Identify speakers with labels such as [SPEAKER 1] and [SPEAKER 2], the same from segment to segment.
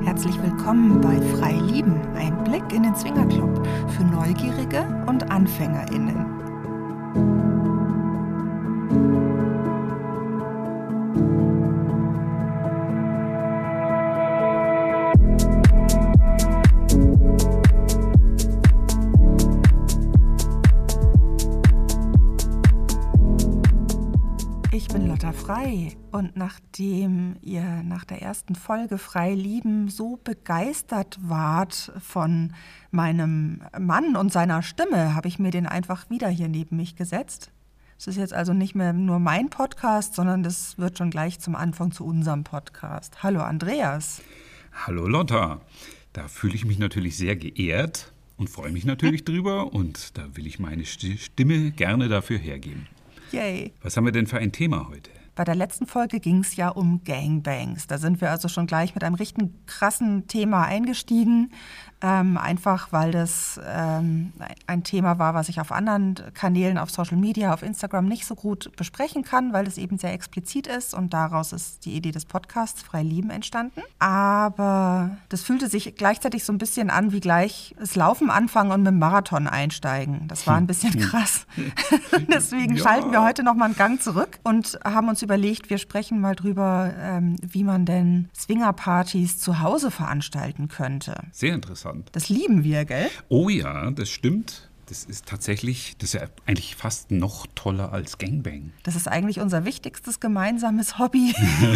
[SPEAKER 1] Herzlich willkommen bei Frei Lieben, ein Blick in den Swingerclub für Neugierige und AnfängerInnen. Ich bin Lotta Frei und nachdem ihr nach der ersten Folge Frei Lieben so begeistert wart von meinem Mann und seiner Stimme, habe ich mir den einfach wieder hier neben mich gesetzt. Es ist jetzt also nicht mehr nur mein Podcast, sondern das wird schon gleich zum Anfang zu unserem Podcast. Hallo Andreas.
[SPEAKER 2] Hallo Lotta. Da fühle ich mich natürlich sehr geehrt und freue mich natürlich drüber und da will ich meine Stimme gerne dafür hergeben.
[SPEAKER 1] Yay.
[SPEAKER 2] Was haben wir denn für ein Thema heute?
[SPEAKER 1] Bei der letzten Folge ging es ja um Gangbangs. Da sind wir also schon gleich mit einem richtig krassen Thema eingestiegen. Einfach, weil das ein Thema war, was ich auf anderen Kanälen, auf Social Media, auf Instagram nicht so gut besprechen kann, weil es eben sehr explizit ist. Und daraus ist die Idee des Podcasts Frei Lieben entstanden. Aber das fühlte sich gleichzeitig so ein bisschen an, wie gleich das Laufen anfangen und mit dem Marathon einsteigen. Das war ein bisschen krass. Deswegen schalten wir heute nochmal einen Gang zurück und haben uns überlegt, wir sprechen mal drüber, wie man denn Swingerpartys zu Hause veranstalten könnte.
[SPEAKER 2] Sehr interessant.
[SPEAKER 1] Das lieben wir, gell?
[SPEAKER 2] Oh ja, das stimmt. Das ist ja eigentlich fast noch toller als Gangbang.
[SPEAKER 1] Das ist eigentlich unser wichtigstes gemeinsames Hobby.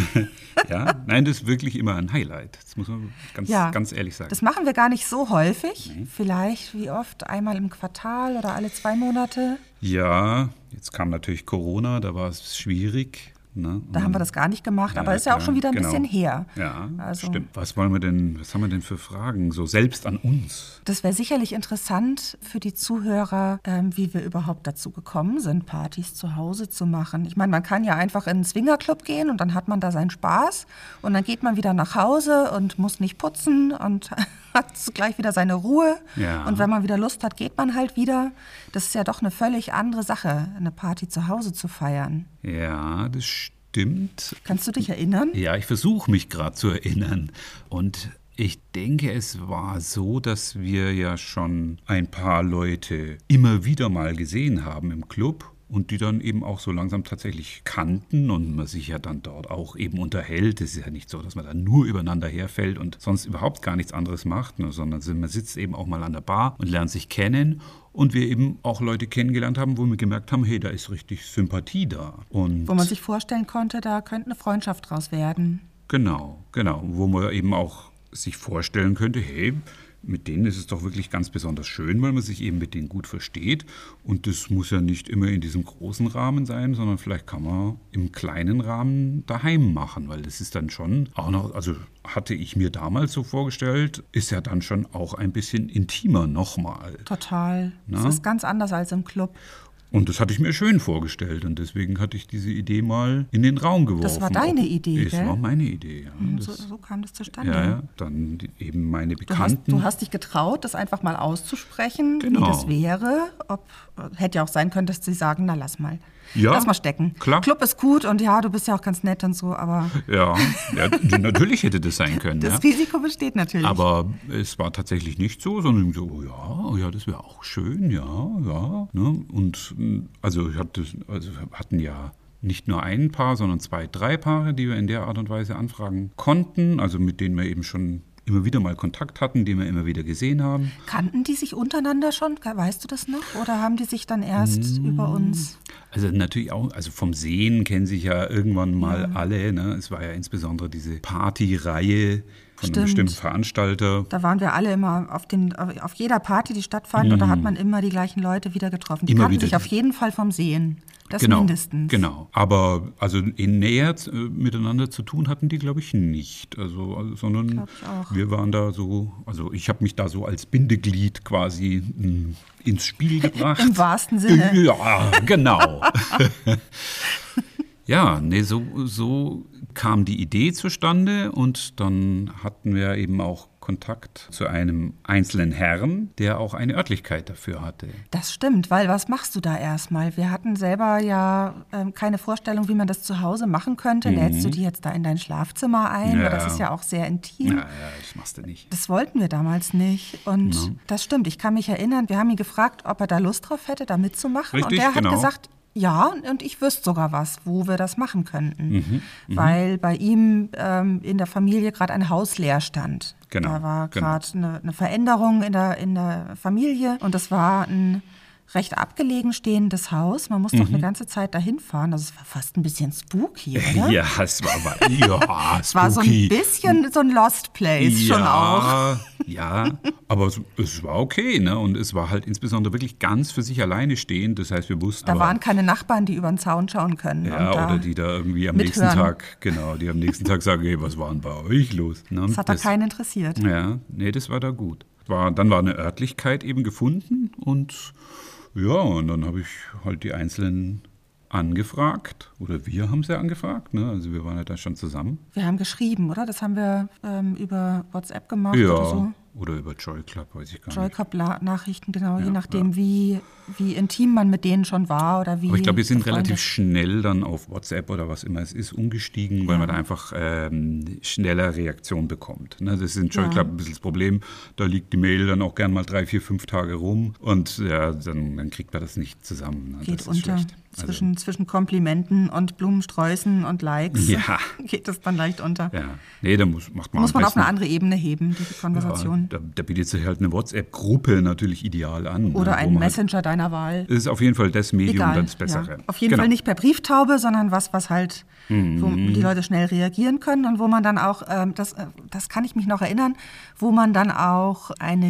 [SPEAKER 2] Ja, nein, das ist wirklich immer ein Highlight. Das muss man ganz ehrlich sagen.
[SPEAKER 1] Das machen wir gar nicht so häufig.
[SPEAKER 2] Nee.
[SPEAKER 1] Vielleicht, wie oft, einmal im Quartal oder alle 2 Monate.
[SPEAKER 2] Ja, jetzt kam natürlich Corona, da war es schwierig. Ne?
[SPEAKER 1] Da haben wir das gar nicht gemacht, aber ist ja auch schon wieder ein bisschen her.
[SPEAKER 2] Ja,
[SPEAKER 1] also,
[SPEAKER 2] stimmt. Was haben wir denn für Fragen, so selbst an uns?
[SPEAKER 1] Das wäre sicherlich interessant für die Zuhörer, wie wir überhaupt dazu gekommen sind, Partys zu Hause zu machen. Ich meine, man kann ja einfach in einen Swingerclub gehen und dann hat man da seinen Spaß und dann geht man wieder nach Hause und muss nicht putzen und hat gleich wieder seine Ruhe.
[SPEAKER 2] Ja.
[SPEAKER 1] Und wenn man wieder Lust hat, geht man halt wieder. Das ist ja doch eine völlig andere Sache, eine Party zu Hause zu feiern.
[SPEAKER 2] Ja, das stimmt.
[SPEAKER 1] Kannst du dich erinnern?
[SPEAKER 2] Ja, ich versuche mich gerade zu erinnern. Und ich denke, es war so, dass wir ja schon ein paar Leute immer wieder mal gesehen haben im Club. Und die dann eben auch so langsam tatsächlich kannten und man sich ja dann dort auch eben unterhält. Es ist ja nicht so, dass man dann nur übereinander herfällt und sonst überhaupt gar nichts anderes macht, sondern man sitzt eben auch mal an der Bar und lernt sich kennen. Und wir eben auch Leute kennengelernt haben, wo wir gemerkt haben, hey, da ist richtig Sympathie da. Und
[SPEAKER 1] wo man sich vorstellen konnte, da könnte eine Freundschaft draus werden.
[SPEAKER 2] Genau. Wo man eben auch sich vorstellen könnte, hey, mit denen ist es doch wirklich ganz besonders schön, weil man sich eben mit denen gut versteht. Und das muss ja nicht immer in diesem großen Rahmen sein, sondern vielleicht kann man im kleinen Rahmen daheim machen, weil das ist dann schon auch noch, also hatte ich mir damals so vorgestellt, ist ja dann schon auch ein bisschen intimer nochmal.
[SPEAKER 1] Total. Das ist ganz anders als im Club.
[SPEAKER 2] Und das hatte ich mir schön vorgestellt und deswegen hatte ich diese Idee mal in den Raum geworfen.
[SPEAKER 1] Das war deine Idee,
[SPEAKER 2] Das
[SPEAKER 1] gell?
[SPEAKER 2] war meine Idee, ja.
[SPEAKER 1] So kam das zustande.
[SPEAKER 2] Ja, dann eben meine Bekannten.
[SPEAKER 1] Du hast dich getraut, das einfach mal auszusprechen,
[SPEAKER 2] Genau.
[SPEAKER 1] wie das wäre. Hätte ja auch sein können, dass sie sagen, na lass mal.
[SPEAKER 2] Ja,
[SPEAKER 1] lass mal stecken.
[SPEAKER 2] Klar.
[SPEAKER 1] Club ist gut und ja, du bist ja auch ganz nett und so, aber...
[SPEAKER 2] Ja, natürlich hätte das sein können.
[SPEAKER 1] Das Risiko besteht natürlich.
[SPEAKER 2] Aber es war tatsächlich nicht so, sondern so, ja, das wäre auch schön, ja. Ne? Und also wir hatten ja nicht nur ein Paar, sondern 2, 3 Paare, die wir in der Art und Weise anfragen konnten, also mit denen wir eben schon immer wieder mal Kontakt hatten, die wir immer wieder gesehen haben.
[SPEAKER 1] Kannten die sich untereinander schon? Weißt du das noch? Oder haben die sich dann erst über uns?
[SPEAKER 2] Also natürlich auch, also vom Sehen kennen sich ja irgendwann mal alle. Ne? Es war ja insbesondere diese Partyreihe von einem bestimmten Veranstalter.
[SPEAKER 1] Da waren wir alle immer auf jeder Party, die stattfand, und da hat man immer die gleichen Leute wieder getroffen. Die kannten sich auf jeden Fall vom Sehen. Das mindestens.
[SPEAKER 2] Genau. Aber also näher miteinander zu tun hatten die, glaube ich, nicht. Sondern wir waren da so, also ich habe mich da so als Bindeglied quasi ins Spiel gebracht.
[SPEAKER 1] Im wahrsten Sinne.
[SPEAKER 2] Ja, genau. Ja, so kam die Idee zustande und dann hatten wir eben auch Kontakt zu einem einzelnen Herrn, der auch eine Örtlichkeit dafür hatte.
[SPEAKER 1] Das stimmt, weil was machst du da erstmal? Wir hatten selber ja keine Vorstellung, wie man das zu Hause machen könnte. Lädst du die jetzt da in dein Schlafzimmer ein?
[SPEAKER 2] Ja.
[SPEAKER 1] Weil das ist ja auch sehr intim.
[SPEAKER 2] Ja, das machst du nicht.
[SPEAKER 1] Das wollten wir damals nicht. Und das stimmt, ich kann mich erinnern, wir haben ihn gefragt, ob er da Lust drauf hätte, da mitzumachen.
[SPEAKER 2] Richtig,
[SPEAKER 1] und der
[SPEAKER 2] genau.
[SPEAKER 1] hat gesagt, ja, und ich wüsste sogar was, wo wir das machen könnten. Weil bei ihm in der Familie gerade ein Haus leer stand.
[SPEAKER 2] Genau,
[SPEAKER 1] Da war gerade eine Veränderung in der Familie und das war ein recht abgelegen stehendes Haus. Man musste auch eine ganze Zeit dahin fahren. Also es war fast ein bisschen spooky, oder?
[SPEAKER 2] Ja, es war
[SPEAKER 1] Es war so ein bisschen so ein Lost Place schon auch.
[SPEAKER 2] Ja, aber es war okay, ne? Und es war halt insbesondere wirklich ganz für sich alleine stehend. Das heißt, wir wussten.
[SPEAKER 1] Da waren keine Nachbarn, die über den Zaun schauen können.
[SPEAKER 2] Ja,
[SPEAKER 1] und
[SPEAKER 2] oder die da irgendwie am
[SPEAKER 1] mithören.
[SPEAKER 2] nächsten Tag sagen, hey, was war denn bei euch los? Ne?
[SPEAKER 1] Das hat da keinen interessiert.
[SPEAKER 2] Ja, nee, das war da gut. Dann war eine Örtlichkeit eben gefunden und ja, und dann habe ich halt die Einzelnen angefragt, oder wir haben sie angefragt, ne? Also wir waren ja da schon zusammen.
[SPEAKER 1] Wir haben geschrieben, oder? Das haben wir über WhatsApp gemacht
[SPEAKER 2] Ja,
[SPEAKER 1] oder so.
[SPEAKER 2] oder über Joy Club, weiß ich gar nicht.
[SPEAKER 1] Joy Club-Nachrichten, genau, je nachdem, wie intim man mit denen schon war oder wie.
[SPEAKER 2] Aber ich glaube, wir sind
[SPEAKER 1] befreundet.
[SPEAKER 2] relativ schnell dann auf WhatsApp oder was immer es ist umgestiegen, weil man da einfach schneller Reaktion bekommt. Ne? Das ist in Joy Club ein bisschen das Problem. Da liegt die Mail dann auch gern mal 3, 4, 5 Tage rum und ja, dann kriegt man das nicht zusammen. Ne?
[SPEAKER 1] Geht
[SPEAKER 2] das ist
[SPEAKER 1] unter.
[SPEAKER 2] schlecht.
[SPEAKER 1] Zwischen Komplimenten und Blumensträußen und Likes geht das dann leicht unter.
[SPEAKER 2] Ja, nee, da muss man
[SPEAKER 1] auf eine andere Ebene heben, die Konversation.
[SPEAKER 2] Ja, da bietet sich halt eine WhatsApp-Gruppe natürlich ideal an.
[SPEAKER 1] Oder ein Messenger deiner Wahl.
[SPEAKER 2] Das ist auf jeden Fall das Medium
[SPEAKER 1] Egal,
[SPEAKER 2] dann das Bessere.
[SPEAKER 1] Ja. Auf jeden Fall nicht per Brieftaube, sondern was halt, wo die Leute schnell reagieren können und wo man dann auch, das kann ich mich noch erinnern, wo man dann auch ein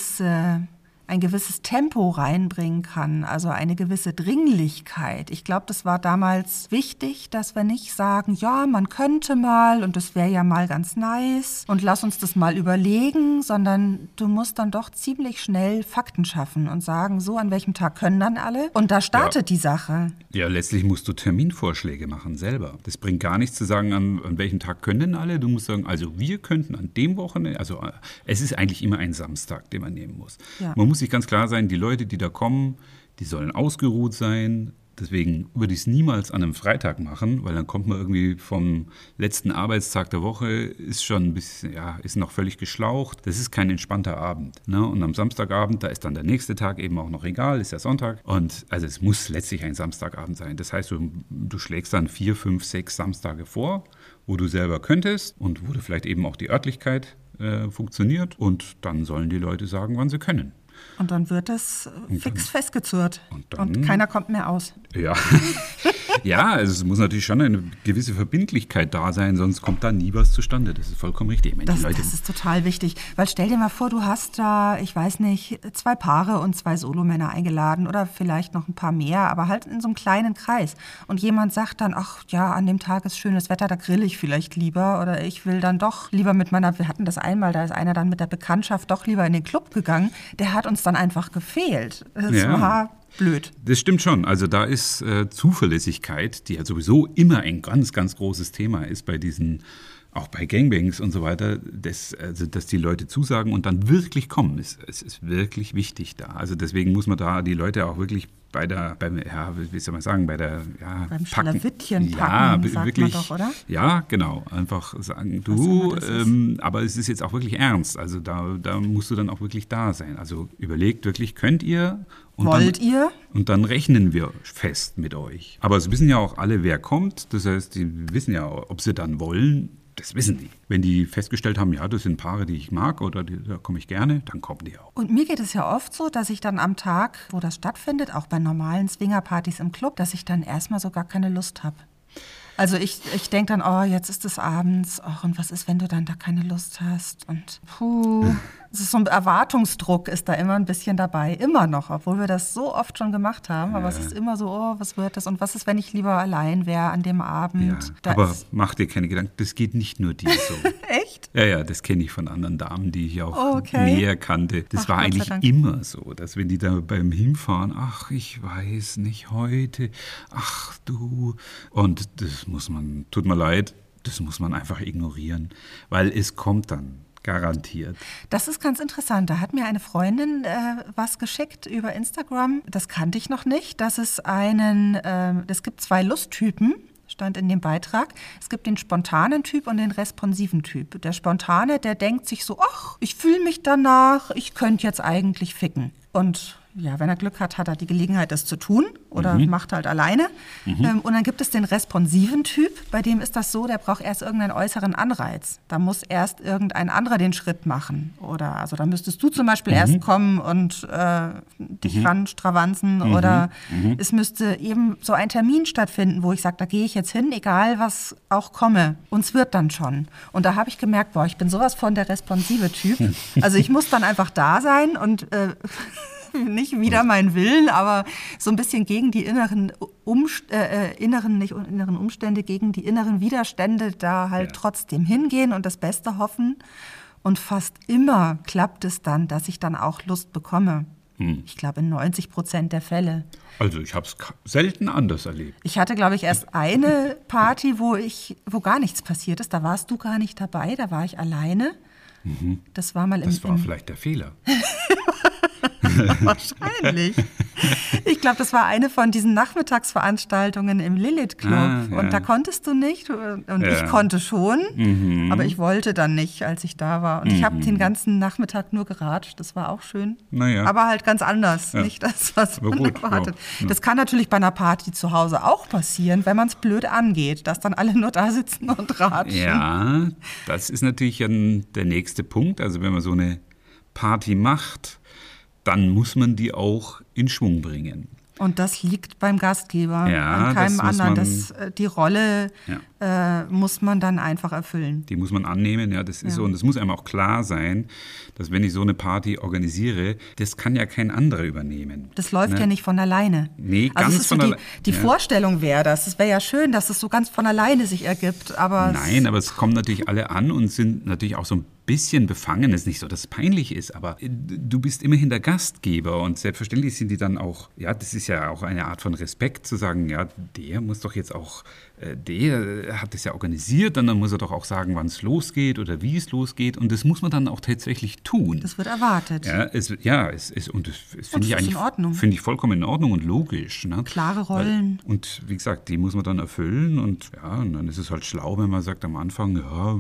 [SPEAKER 1] gewisses Tempo reinbringen kann, also eine gewisse Dringlichkeit. Ich glaube, das war damals wichtig, dass wir nicht sagen, ja, man könnte mal und das wäre ja mal ganz nice und lass uns das mal überlegen, sondern du musst dann doch ziemlich schnell Fakten schaffen und sagen, so an welchem Tag können dann alle und da startet die Sache.
[SPEAKER 2] Ja, letztlich musst du Terminvorschläge machen selber. Das bringt gar nichts zu sagen, an welchem Tag können denn alle. Du musst sagen, also wir könnten an dem Wochenende, also es ist eigentlich immer ein Samstag, den man nehmen muss.
[SPEAKER 1] Ja.
[SPEAKER 2] Man muss sich ganz klar sein, die Leute, die da kommen, die sollen ausgeruht sein. Deswegen würde ich es niemals an einem Freitag machen, weil dann kommt man irgendwie vom letzten Arbeitstag der Woche, ist schon ein bisschen, ist noch völlig geschlaucht. Das ist kein entspannter Abend. Ne? Und am Samstagabend, da ist dann der nächste Tag eben auch noch egal, ist ja Sonntag. Und also es muss letztlich ein Samstagabend sein. Das heißt, du schlägst dann 4, 5, 6 Samstage vor, wo du selber könntest und wo du vielleicht eben auch die Örtlichkeit funktioniert. Und dann sollen die Leute sagen, wann sie können.
[SPEAKER 1] Und dann wird das fix festgezurrt und keiner kommt mehr aus.
[SPEAKER 2] Ja. Ja, also es muss natürlich schon eine gewisse Verbindlichkeit da sein, sonst kommt da nie was zustande. Das ist vollkommen richtig.
[SPEAKER 1] Das ist total wichtig, weil stell dir mal vor, du hast da, ich weiß nicht, 2 Paare und 2 Solomänner eingeladen oder vielleicht noch ein paar mehr, aber halt in so einem kleinen Kreis. Und jemand sagt dann, ach ja, an dem Tag ist schönes Wetter, da grill ich vielleicht lieber oder ich will dann doch lieber wir hatten das einmal, da ist einer dann mit der Bekanntschaft doch lieber in den Club gegangen, der hat uns dann einfach gefehlt. Das war blöd.
[SPEAKER 2] Das stimmt schon. Also da ist Zuverlässigkeit, die ja sowieso immer ein ganz, ganz großes Thema ist bei diesen, auch bei Gangbangs und so weiter, dass die Leute zusagen und dann wirklich kommen. Es ist wirklich wichtig da. Also deswegen muss man da die Leute auch wirklich beim
[SPEAKER 1] Schlawittchen packen, sagt
[SPEAKER 2] wirklich,
[SPEAKER 1] man doch, oder?
[SPEAKER 2] Ja, genau. Einfach sagen, aber es ist jetzt auch wirklich ernst. Also da musst du dann auch wirklich da sein. Also überlegt wirklich, könnt ihr?
[SPEAKER 1] Wollt ihr?
[SPEAKER 2] Und dann rechnen wir fest mit euch. Aber es wissen ja auch alle, wer kommt. Das heißt, die wissen ja, ob sie dann wollen. Das wissen die. Wenn die festgestellt haben, ja, das sind Paare, die ich mag oder da komme ich gerne, dann kommen die auch.
[SPEAKER 1] Und mir geht es ja oft so, dass ich dann am Tag, wo das stattfindet, auch bei normalen Swingerpartys im Club, dass ich dann erstmal so gar keine Lust habe. Also ich denke dann, oh, jetzt ist es abends, oh, und was ist, wenn du dann da keine Lust hast? Und es ist so ein Erwartungsdruck ist da immer ein bisschen dabei, immer noch, obwohl wir das so oft schon gemacht haben. Aber es ist immer so, oh, was wird das? Und was ist, wenn ich lieber allein wäre an dem Abend?
[SPEAKER 2] Ja, aber mach dir keine Gedanken, das geht nicht nur dir so.
[SPEAKER 1] Echt?
[SPEAKER 2] Ja, das kenne ich von anderen Damen, die ich auch näher kannte. Das war eigentlich immer so, dass wenn die da beim Hinfahren, ach, ich weiß nicht, heute, ach du, und das tut mir leid, das muss man einfach ignorieren, weil es kommt dann Garantiert.
[SPEAKER 1] Das ist ganz interessant. Da hat mir eine Freundin was geschickt über Instagram. Das kannte ich noch nicht. Es gibt 2 Lusttypen, stand in dem Beitrag. Es gibt den spontanen Typ und den responsiven Typ. Der Spontane, der denkt sich so, ach, ich fühle mich danach, ich könnte jetzt eigentlich ficken. Und ja, wenn er Glück hat, hat er die Gelegenheit, das zu tun oder macht halt alleine. Und dann gibt es den responsiven Typ, bei dem ist das so, der braucht erst irgendeinen äußeren Anreiz. Da muss erst irgendein anderer den Schritt machen. Also da müsstest du zum Beispiel erst kommen und dich ranstravanzen oder es müsste eben so ein Termin stattfinden, wo ich sage, da gehe ich jetzt hin, egal was auch komme. Und es wird dann schon. Und da habe ich gemerkt, ich bin sowas von der responsive Typ. Also ich muss dann einfach da sein und nicht wider meinen Willen, aber so ein bisschen gegen die inneren Umstände, gegen die inneren Widerstände da halt trotzdem hingehen und das Beste hoffen. Und fast immer klappt es dann, dass ich dann auch Lust bekomme. Ich glaube, in 90% der Fälle.
[SPEAKER 2] Also ich habe es selten anders erlebt.
[SPEAKER 1] Ich hatte, glaube ich, erst eine Party, wo gar nichts passiert ist. Da warst du gar nicht dabei, da war ich alleine. Das war mal
[SPEAKER 2] Das war vielleicht der Fehler.
[SPEAKER 1] Wahrscheinlich. Ich glaube, das war eine von diesen Nachmittagsveranstaltungen im Lilith Club. Und da konntest du nicht und ich konnte schon, aber ich wollte dann nicht, als ich da war. Und ich habe den ganzen Nachmittag nur geratscht, das war auch schön. Aber halt ganz anders, nicht das, was man erwartet. Ja. Das kann natürlich bei einer Party zu Hause auch passieren, wenn man es blöd angeht, dass dann alle nur da sitzen und ratschen.
[SPEAKER 2] Ja, das ist natürlich der nächste Punkt. Also wenn man so eine Party macht, dann muss man die auch in Schwung bringen.
[SPEAKER 1] Und das liegt beim Gastgeber, an keinem anderen. Die Rolle muss man dann einfach erfüllen.
[SPEAKER 2] Die muss man annehmen, das ist so. Und es muss einem auch klar sein, dass wenn ich so eine Party organisiere, das kann ja kein anderer übernehmen.
[SPEAKER 1] Das läuft ja nicht von alleine.
[SPEAKER 2] Nee, ganz von alleine.
[SPEAKER 1] Die Vorstellung wäre das. Es wäre ja schön, dass es so ganz von alleine sich ergibt. Aber
[SPEAKER 2] es kommen natürlich alle an und sind natürlich auch so ein bisschen befangen. Es ist nicht so, dass es peinlich ist, aber du bist immerhin der Gastgeber und selbstverständlich sind die dann auch, das ist ja auch eine Art von Respekt zu sagen, der muss doch jetzt auch, der hat es ja organisiert, und dann muss er doch auch sagen, wann es losgeht oder wie es losgeht und das muss man dann auch tatsächlich tun.
[SPEAKER 1] Das wird erwartet.
[SPEAKER 2] Das finde ich eigentlich finde ich vollkommen in Ordnung und logisch. Ne?
[SPEAKER 1] Klare Rollen.
[SPEAKER 2] Und wie gesagt, die muss man dann erfüllen und dann ist es halt schlau, wenn man sagt am Anfang,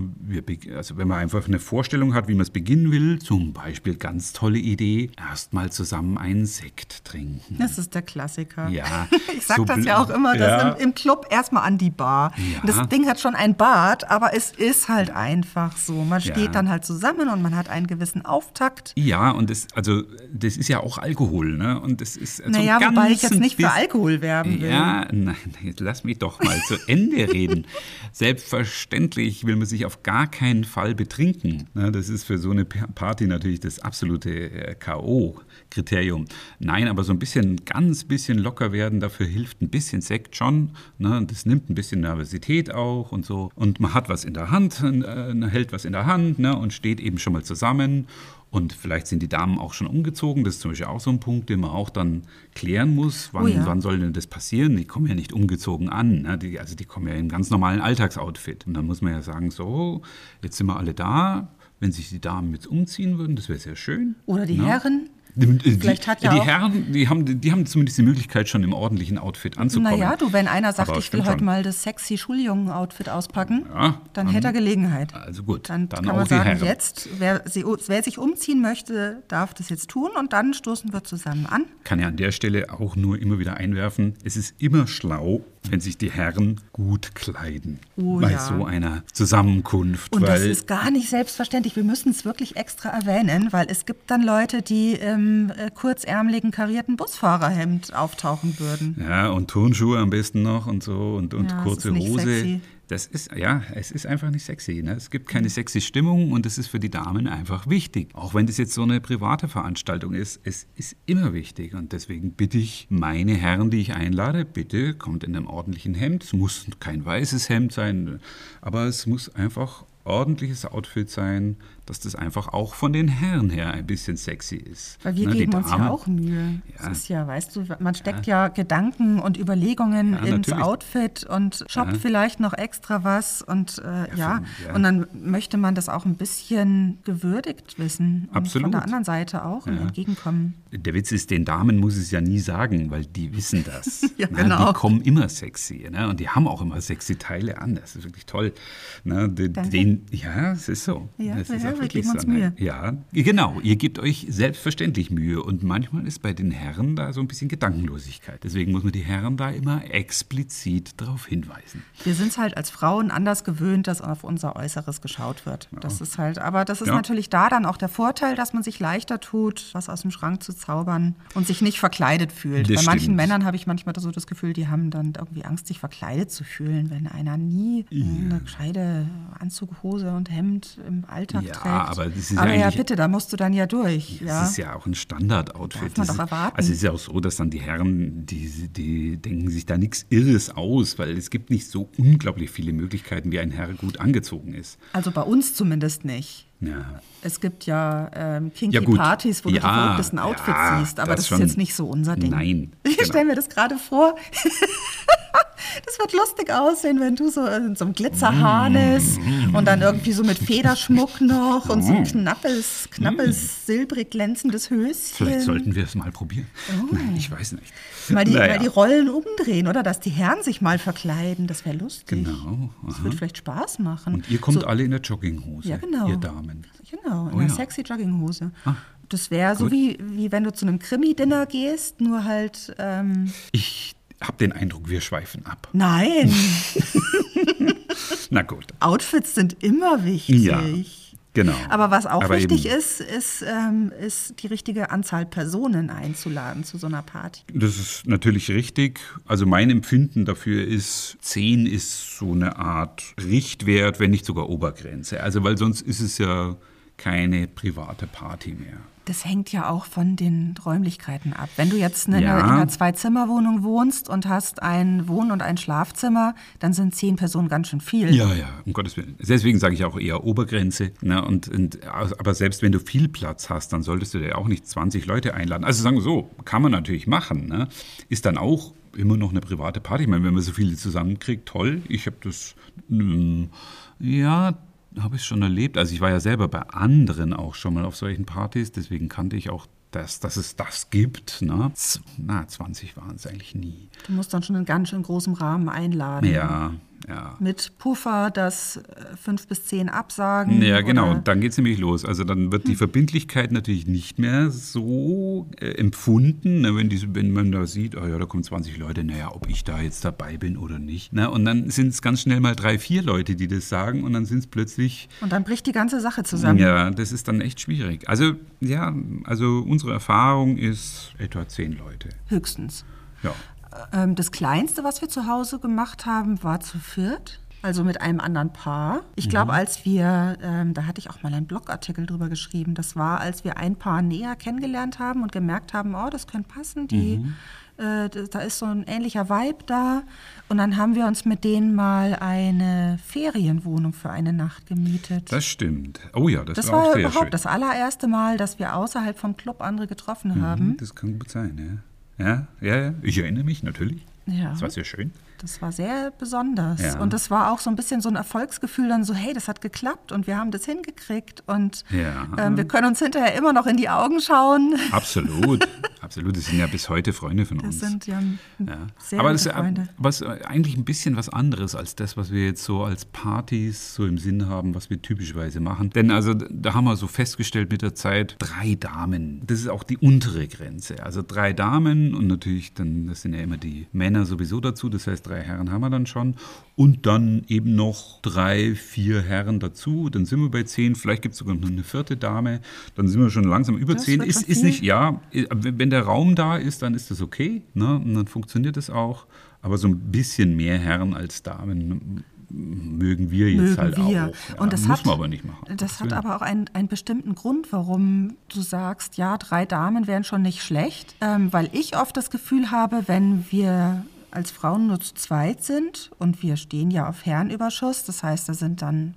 [SPEAKER 2] wenn man einfach eine Vorstellung hat, wie man es beginnen will, zum Beispiel ganz tolle Idee, erstmal zusammen einen Sekt trinken.
[SPEAKER 1] Das ist der Klassiker.
[SPEAKER 2] Ja.
[SPEAKER 1] Ich sage das ja auch immer, dass im Club erstmal an die Bar. Ja. Das Ding hat schon ein Bad, aber es ist halt einfach so. Man steht dann halt zusammen und man hat einen gewissen Auftakt.
[SPEAKER 2] Ja, und das ist ja auch Alkohol, ne? Und das ist
[SPEAKER 1] wobei ich jetzt nicht für Alkohol werben will.
[SPEAKER 2] Ja, nein, lass mich doch mal zu Ende reden. Selbstverständlich will man sich auf gar keinen Fall betrinken. Das ist für so eine Party natürlich das absolute K.O.-Kriterium. Nein, aber so ganz bisschen locker werden, dafür hilft ein bisschen Sekt schon. Das nimmt ein bisschen Nervosität auch und so. Und man hat was in der Hand, hält was in der Hand und steht eben schon mal zusammen. Und vielleicht sind die Damen auch schon umgezogen. Das ist zum Beispiel auch so ein Punkt, den man auch dann klären muss. Wann soll denn das passieren? Die kommen ja nicht umgezogen an. Ne? Die kommen ja im ganz normalen Alltagsoutfit. Und dann muss man ja sagen, so, jetzt sind wir alle da. Wenn sich die Damen jetzt umziehen würden, das wäre sehr schön.
[SPEAKER 1] Oder die Herren.
[SPEAKER 2] Vielleicht hat die Herren, die haben zumindest die Möglichkeit, schon im ordentlichen Outfit anzukommen.
[SPEAKER 1] Wenn einer sagt, ich will heute mal das sexy Schuljungen-Outfit auspacken, dann hätte er Gelegenheit.
[SPEAKER 2] Also gut,
[SPEAKER 1] dann kann man sagen, jetzt, wer sich umziehen möchte, darf das jetzt tun und dann stoßen wir zusammen an.
[SPEAKER 2] Kann ja an der Stelle auch nur immer wieder einwerfen, es ist immer schlau, wenn sich die Herren gut kleiden bei so einer Zusammenkunft.
[SPEAKER 1] Und das ist gar nicht selbstverständlich. Wir müssen es wirklich extra erwähnen, weil es gibt dann Leute, die im kurzärmeligen karierten Busfahrerhemd auftauchen würden.
[SPEAKER 2] Ja, und Turnschuhe am besten noch und so und kurze Hose.
[SPEAKER 1] Sexy.
[SPEAKER 2] Es ist einfach nicht sexy. Ne? Es gibt keine sexy Stimmung und es ist für die Damen einfach wichtig. Auch wenn das jetzt so eine private Veranstaltung ist, es ist immer wichtig. Und deswegen bitte ich meine Herren, die ich einlade, bitte kommt in einem ordentlichen Hemd. Es muss kein weißes Hemd sein, aber es muss einfach ordentliches Outfit sein, dass das einfach auch von den Herren her ein bisschen sexy ist.
[SPEAKER 1] Weil wir geben uns ja auch Mühe. Ja. Das ist ja, weißt du, man steckt ja Gedanken und Überlegungen ins natürlich. Outfit und shoppt vielleicht noch extra was und und dann möchte man das auch ein bisschen gewürdigt wissen.
[SPEAKER 2] Absolut.
[SPEAKER 1] Und von der anderen Seite auch entgegenkommen.
[SPEAKER 2] Der Witz ist, den Damen muss es ja nie sagen, weil die wissen das.
[SPEAKER 1] Ja, genau.
[SPEAKER 2] Die kommen immer sexy, ne? Und die haben auch immer sexy Teile an. Das ist wirklich toll. Ne? Es ist so.
[SPEAKER 1] Ja,
[SPEAKER 2] das ist auch
[SPEAKER 1] wir
[SPEAKER 2] wirklich
[SPEAKER 1] geben uns
[SPEAKER 2] so.
[SPEAKER 1] Mühe.
[SPEAKER 2] Ja, genau. Ihr gebt euch selbstverständlich Mühe. Und manchmal ist bei den Herren da so ein bisschen Gedankenlosigkeit. Deswegen muss man die Herren da immer explizit darauf hinweisen.
[SPEAKER 1] Wir sind es halt als Frauen anders gewöhnt, dass auf unser Äußeres geschaut wird. Ja. Das ist halt, aber das ist natürlich da dann auch der Vorteil, dass man sich leichter tut, was aus dem Schrank zu zaubern und sich nicht verkleidet fühlt. Bei manchen Männern habe ich manchmal so das Gefühl, die haben dann irgendwie Angst, sich verkleidet zu fühlen, wenn einer nie eine gescheite Anzughose und Hemd im Alltag trägt.
[SPEAKER 2] Aber das ist
[SPEAKER 1] ja bitte, da musst du dann ja durch.
[SPEAKER 2] Das ist ja auch ein Standardoutfit.
[SPEAKER 1] Darf man doch erwarten.
[SPEAKER 2] Also es ist ja auch so, dass dann die Herren, die denken sich da nichts Irres aus, weil es gibt nicht so unglaublich viele Möglichkeiten, wie ein Herr gut angezogen ist.
[SPEAKER 1] Also bei uns zumindest nicht.
[SPEAKER 2] Ja.
[SPEAKER 1] Es gibt ja kinky Partys, wo du die verrücktesten Outfits siehst, aber das ist jetzt nicht so unser Ding.
[SPEAKER 2] Nein.
[SPEAKER 1] Ich stelle mir das gerade vor. Das wird lustig aussehen, wenn du so in so einem Glitzerharnis und dann irgendwie so mit Federschmuck noch und so ein knappes, silbrig glänzendes Höschen.
[SPEAKER 2] Vielleicht sollten wir es mal probieren. Nein, ich weiß nicht.
[SPEAKER 1] Mal die Rollen umdrehen, oder? Dass die Herren sich mal verkleiden, das wäre lustig.
[SPEAKER 2] Genau.
[SPEAKER 1] Das wird vielleicht Spaß machen.
[SPEAKER 2] Und ihr kommt alle in der Jogginghose,
[SPEAKER 1] ja, genau.
[SPEAKER 2] ihr Damen.
[SPEAKER 1] Genau, in einer sexy Jogginghose. Das wäre so wie wenn du zu einem Krimi-Dinner gehst, nur halt...
[SPEAKER 2] Ich habe den Eindruck, wir schweifen ab.
[SPEAKER 1] Nein.
[SPEAKER 2] Na gut.
[SPEAKER 1] Outfits sind immer wichtig.
[SPEAKER 2] Ja, genau.
[SPEAKER 1] Aber was auch wichtig ist die richtige Anzahl Personen einzuladen zu so einer Party.
[SPEAKER 2] Das ist natürlich richtig. Also mein Empfinden dafür ist, 10 ist so eine Art Richtwert, wenn nicht sogar Obergrenze. Also weil sonst ist es ja keine private Party mehr.
[SPEAKER 1] Das hängt ja auch von den Räumlichkeiten ab. Wenn du jetzt in einer Zwei-Zimmer-Wohnung wohnst und hast ein Wohn- und ein Schlafzimmer, dann sind 10 Personen ganz schön viel.
[SPEAKER 2] Ja, um Gottes Willen. Deswegen sage ich auch eher Obergrenze. Ne? Aber selbst wenn du viel Platz hast, dann solltest du dir auch nicht 20 Leute einladen. Also sagen wir so, kann man natürlich machen. Ne? Ist dann auch immer noch eine private Party. Ich meine, wenn man so viele zusammenkriegt, toll. Ich habe das, habe ich schon erlebt. Also ich war ja selber bei anderen auch schon mal auf solchen Partys, deswegen kannte ich auch, dass es das gibt. Ne? 20 waren es eigentlich nie.
[SPEAKER 1] Du musst dann schon in ganz schön großem Rahmen einladen.
[SPEAKER 2] Ja.
[SPEAKER 1] Mit Puffer, das 5 bis 10 absagen.
[SPEAKER 2] Ja, genau. Dann geht es nämlich los. Also dann wird die Verbindlichkeit natürlich nicht mehr so empfunden, ne, wenn man da sieht, da kommen 20 Leute, ob ich da jetzt dabei bin oder nicht. Ne? Und dann sind es ganz schnell mal 3, 4 Leute, die das sagen und dann sind es plötzlich...
[SPEAKER 1] Und dann bricht die ganze Sache zusammen.
[SPEAKER 2] Ja, das ist dann echt schwierig. Also unsere Erfahrung ist etwa 10 Leute.
[SPEAKER 1] Höchstens.
[SPEAKER 2] Ja.
[SPEAKER 1] Das Kleinste, was wir zu Hause gemacht haben, war zu viert. Also mit einem anderen Paar. Ich glaube, als wir, da hatte ich auch mal einen Blogartikel drüber geschrieben, das war, als wir ein Paar näher kennengelernt haben und gemerkt haben, das könnte passen, da ist so ein ähnlicher Vibe da. Und dann haben wir uns mit denen mal eine Ferienwohnung für eine Nacht gemietet.
[SPEAKER 2] Das stimmt. Oh ja, das war auch sehr schön.
[SPEAKER 1] Das war überhaupt das allererste Mal, dass wir außerhalb vom Club andere getroffen haben.
[SPEAKER 2] Das kann gut sein, ja. Ja, ich erinnere mich natürlich.
[SPEAKER 1] Ja.
[SPEAKER 2] Das war sehr schön.
[SPEAKER 1] Das war sehr besonders.
[SPEAKER 2] Ja.
[SPEAKER 1] Und das war auch so ein bisschen so ein Erfolgsgefühl, dann so, hey, das hat geklappt und wir haben das hingekriegt. Und wir können uns hinterher immer noch in die Augen schauen.
[SPEAKER 2] Absolut. Das sind ja bis heute Freunde von uns.
[SPEAKER 1] Das sind ja sehr
[SPEAKER 2] aber
[SPEAKER 1] gute Freunde.
[SPEAKER 2] Was eigentlich ein bisschen was anderes als das, was wir jetzt so als Partys so im Sinn haben, was wir typischerweise machen. Denn also da haben wir so festgestellt mit der Zeit, 3 Damen. Das ist auch die untere Grenze. Also 3 Damen und natürlich dann, das sind ja immer die Männer sowieso dazu. Das heißt, 3 Herren haben wir dann schon. Und dann eben noch 3, 4 Herren dazu. Dann sind wir bei 10. Vielleicht gibt es sogar noch eine 4. Dame. Dann sind wir schon langsam über 10. Ist nicht, wenn der Raum da ist, dann ist das okay. Ne? Und dann funktioniert das auch. Aber so ein bisschen mehr Herren als Damen mögen wir jetzt auch. Ja,
[SPEAKER 1] und das
[SPEAKER 2] muss man aber nicht machen.
[SPEAKER 1] Das hat aber auch einen bestimmten Grund, warum du sagst, 3 Damen wären schon nicht schlecht. Weil ich oft das Gefühl habe, wenn wir als Frauen nur zu zweit sind und wir stehen ja auf Herrenüberschuss, das heißt, da sind dann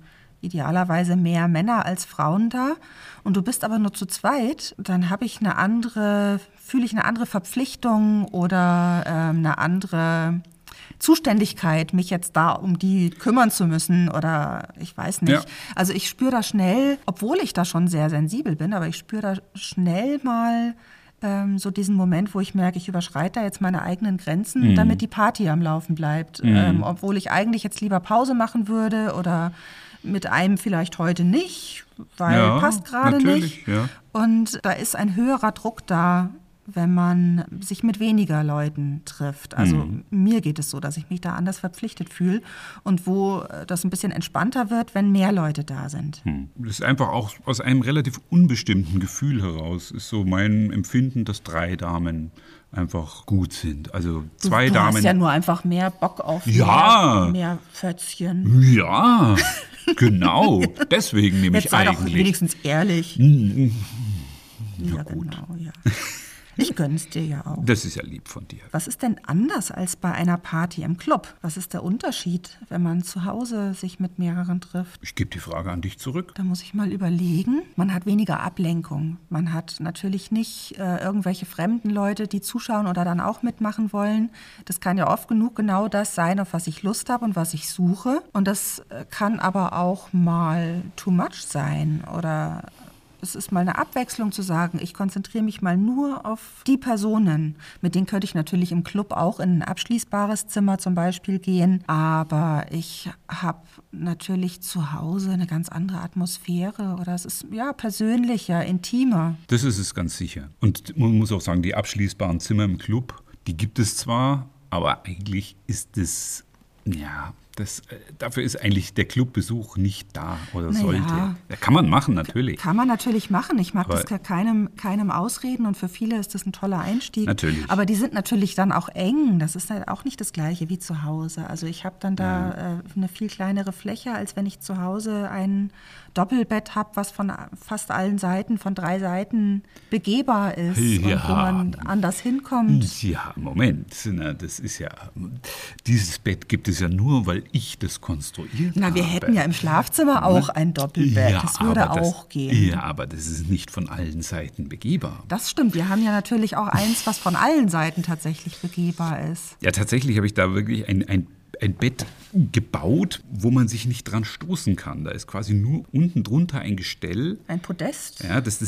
[SPEAKER 1] idealerweise mehr Männer als Frauen da und du bist aber nur zu zweit, dann fühle ich eine andere Verpflichtung oder eine andere Zuständigkeit, mich jetzt da um die kümmern zu müssen oder ich weiß nicht. Ja. Also ich spüre da schnell, obwohl ich da schon sehr sensibel bin, aber ich spüre da schnell mal so diesen Moment, wo ich merke, ich überschreite da jetzt meine eigenen Grenzen, damit die Party am Laufen bleibt. Obwohl ich eigentlich jetzt lieber Pause machen würde oder mit einem vielleicht heute nicht, weil passt gerade nicht. Ja. Und da ist ein höherer Druck da, wenn man sich mit weniger Leuten trifft. Also mir geht es so, dass ich mich da anders verpflichtet fühle und wo das ein bisschen entspannter wird, wenn mehr Leute da sind.
[SPEAKER 2] Das ist einfach auch aus einem relativ unbestimmten Gefühl heraus, ist so mein Empfinden, dass 3 Damen einfach gut sind. Also 2 Damen...
[SPEAKER 1] Du hast ja nur einfach mehr Bock auf mehr Fötzchen.
[SPEAKER 2] Ja, genau. Deswegen nehme ich eigentlich...
[SPEAKER 1] Jetzt sei doch wenigstens ehrlich.
[SPEAKER 2] Ja, gut.
[SPEAKER 1] Genau, ja. Ich gönn's dir ja auch.
[SPEAKER 2] Das ist ja lieb von dir.
[SPEAKER 1] Was ist denn anders als bei einer Party im Club? Was ist der Unterschied, wenn man zu Hause sich mit mehreren trifft?
[SPEAKER 2] Ich gebe die Frage an dich zurück.
[SPEAKER 1] Da muss ich mal überlegen. Man hat weniger Ablenkung. Man hat natürlich nicht irgendwelche fremden Leute, die zuschauen oder dann auch mitmachen wollen. Das kann ja oft genug genau das sein, auf was ich Lust habe und was ich suche. Und das kann aber auch mal too much sein oder... Es ist mal eine Abwechslung zu sagen, ich konzentriere mich mal nur auf die Personen. Mit denen könnte ich natürlich im Club auch in ein abschließbares Zimmer zum Beispiel gehen. Aber ich habe natürlich zu Hause eine ganz andere Atmosphäre. Oder es ist persönlicher, intimer. Das
[SPEAKER 2] ist es ganz sicher. Und man muss auch sagen, die abschließbaren Zimmer im Club, die gibt es zwar, aber eigentlich ist es... Ja, dafür ist eigentlich der Clubbesuch nicht da oder sollte. Ja, kann man machen, natürlich.
[SPEAKER 1] Kann man natürlich machen. Ich mag das keinem ausreden und für viele ist das ein toller Einstieg.
[SPEAKER 2] Natürlich.
[SPEAKER 1] Aber die sind natürlich dann auch eng. Das ist halt auch nicht das Gleiche wie zu Hause. Also ich habe dann da eine viel kleinere Fläche, als wenn ich zu Hause ein Doppelbett habe, was von fast allen Seiten, von 3 Seiten begehbar ist und wo man anders hinkommt.
[SPEAKER 2] Ja, Moment. Das ist dieses Bett gibt es ja nur, weil ich das konstruiert habe.
[SPEAKER 1] Wir hätten ja im Schlafzimmer auch ein Doppelbett. Ja, das würde auch gehen.
[SPEAKER 2] Ja, aber das ist nicht von allen Seiten begehbar.
[SPEAKER 1] Das stimmt. Wir haben ja natürlich auch eins, was von allen Seiten tatsächlich begehbar ist.
[SPEAKER 2] Ja, tatsächlich habe ich da wirklich ein Bett gebaut, wo man sich nicht dran stoßen kann. Da ist quasi nur unten drunter ein Gestell.
[SPEAKER 1] Ein Podest.
[SPEAKER 2] Ja, dass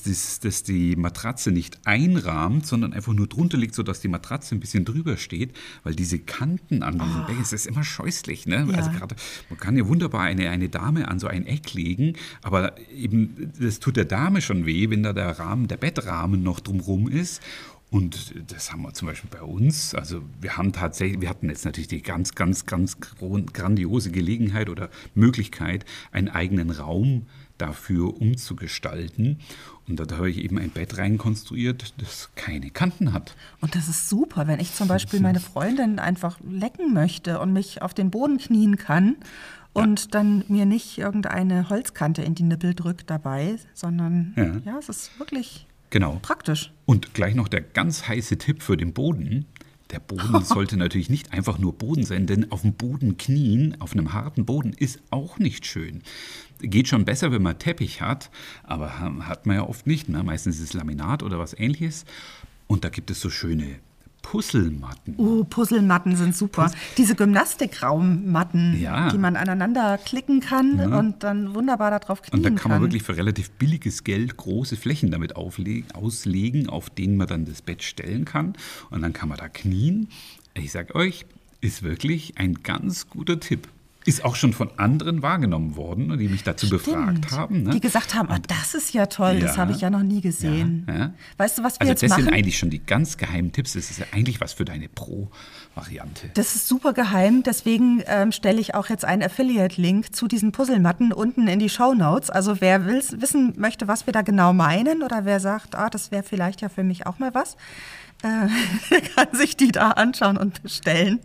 [SPEAKER 2] die Matratze nicht einrahmt, sondern einfach nur drunter liegt, sodass die Matratze ein bisschen drüber steht, weil diese Kanten an diesem Bett, das ist immer scheußlich. Ne? Ja. Also gerade, man kann ja wunderbar eine Dame an so ein Eck legen, aber eben das tut der Dame schon weh, wenn da der Bettrahmen noch drumherum ist. Und das haben wir zum Beispiel bei uns, also wir hatten jetzt natürlich die ganz, ganz, ganz grandiose Gelegenheit oder Möglichkeit, einen eigenen Raum dafür umzugestalten. Und da habe ich eben ein Bett reinkonstruiert, das keine Kanten hat.
[SPEAKER 1] Und das ist super, wenn ich zum Beispiel meine Freundin einfach lecken möchte und mich auf den Boden knien kann und dann mir nicht irgendeine Holzkante in die Nippel drückt dabei, sondern es ist wirklich...
[SPEAKER 2] Genau.
[SPEAKER 1] Praktisch.
[SPEAKER 2] Und gleich noch der ganz heiße Tipp für den Boden. Der Boden sollte natürlich nicht einfach nur Boden sein, denn auf dem Boden knien, auf einem harten Boden, ist auch nicht schön. Geht schon besser, wenn man Teppich hat, aber hat man ja oft nicht. Ne? Meistens ist es Laminat oder was Ähnliches. Und da gibt es so schöne Puzzlematten.
[SPEAKER 1] Puzzlematten sind super. Diese Gymnastikraummatten, die man aneinander klicken kann und dann wunderbar darauf knien kann.
[SPEAKER 2] Und da kann man wirklich für relativ billiges Geld große Flächen damit auslegen, auf denen man dann das Bett stellen kann. Und dann kann man da knien. Ich sag euch, ist wirklich ein ganz guter Tipp. Ist auch schon von anderen wahrgenommen worden, die mich dazu befragt haben. Ne?
[SPEAKER 1] Die gesagt haben, das ist ja toll, das habe ich ja noch nie gesehen.
[SPEAKER 2] Ja.
[SPEAKER 1] Weißt du, was wir jetzt machen?
[SPEAKER 2] Also das sind eigentlich schon die ganz geheimen Tipps. Das ist ja eigentlich was für deine Pro-Variante.
[SPEAKER 1] Das ist super geheim, deswegen stelle ich auch jetzt einen Affiliate-Link zu diesen Puzzlematten unten in die Shownotes. Also wer wissen möchte, was wir da genau meinen oder wer sagt, das wäre vielleicht ja für mich auch mal was, kann sich die da anschauen und bestellen.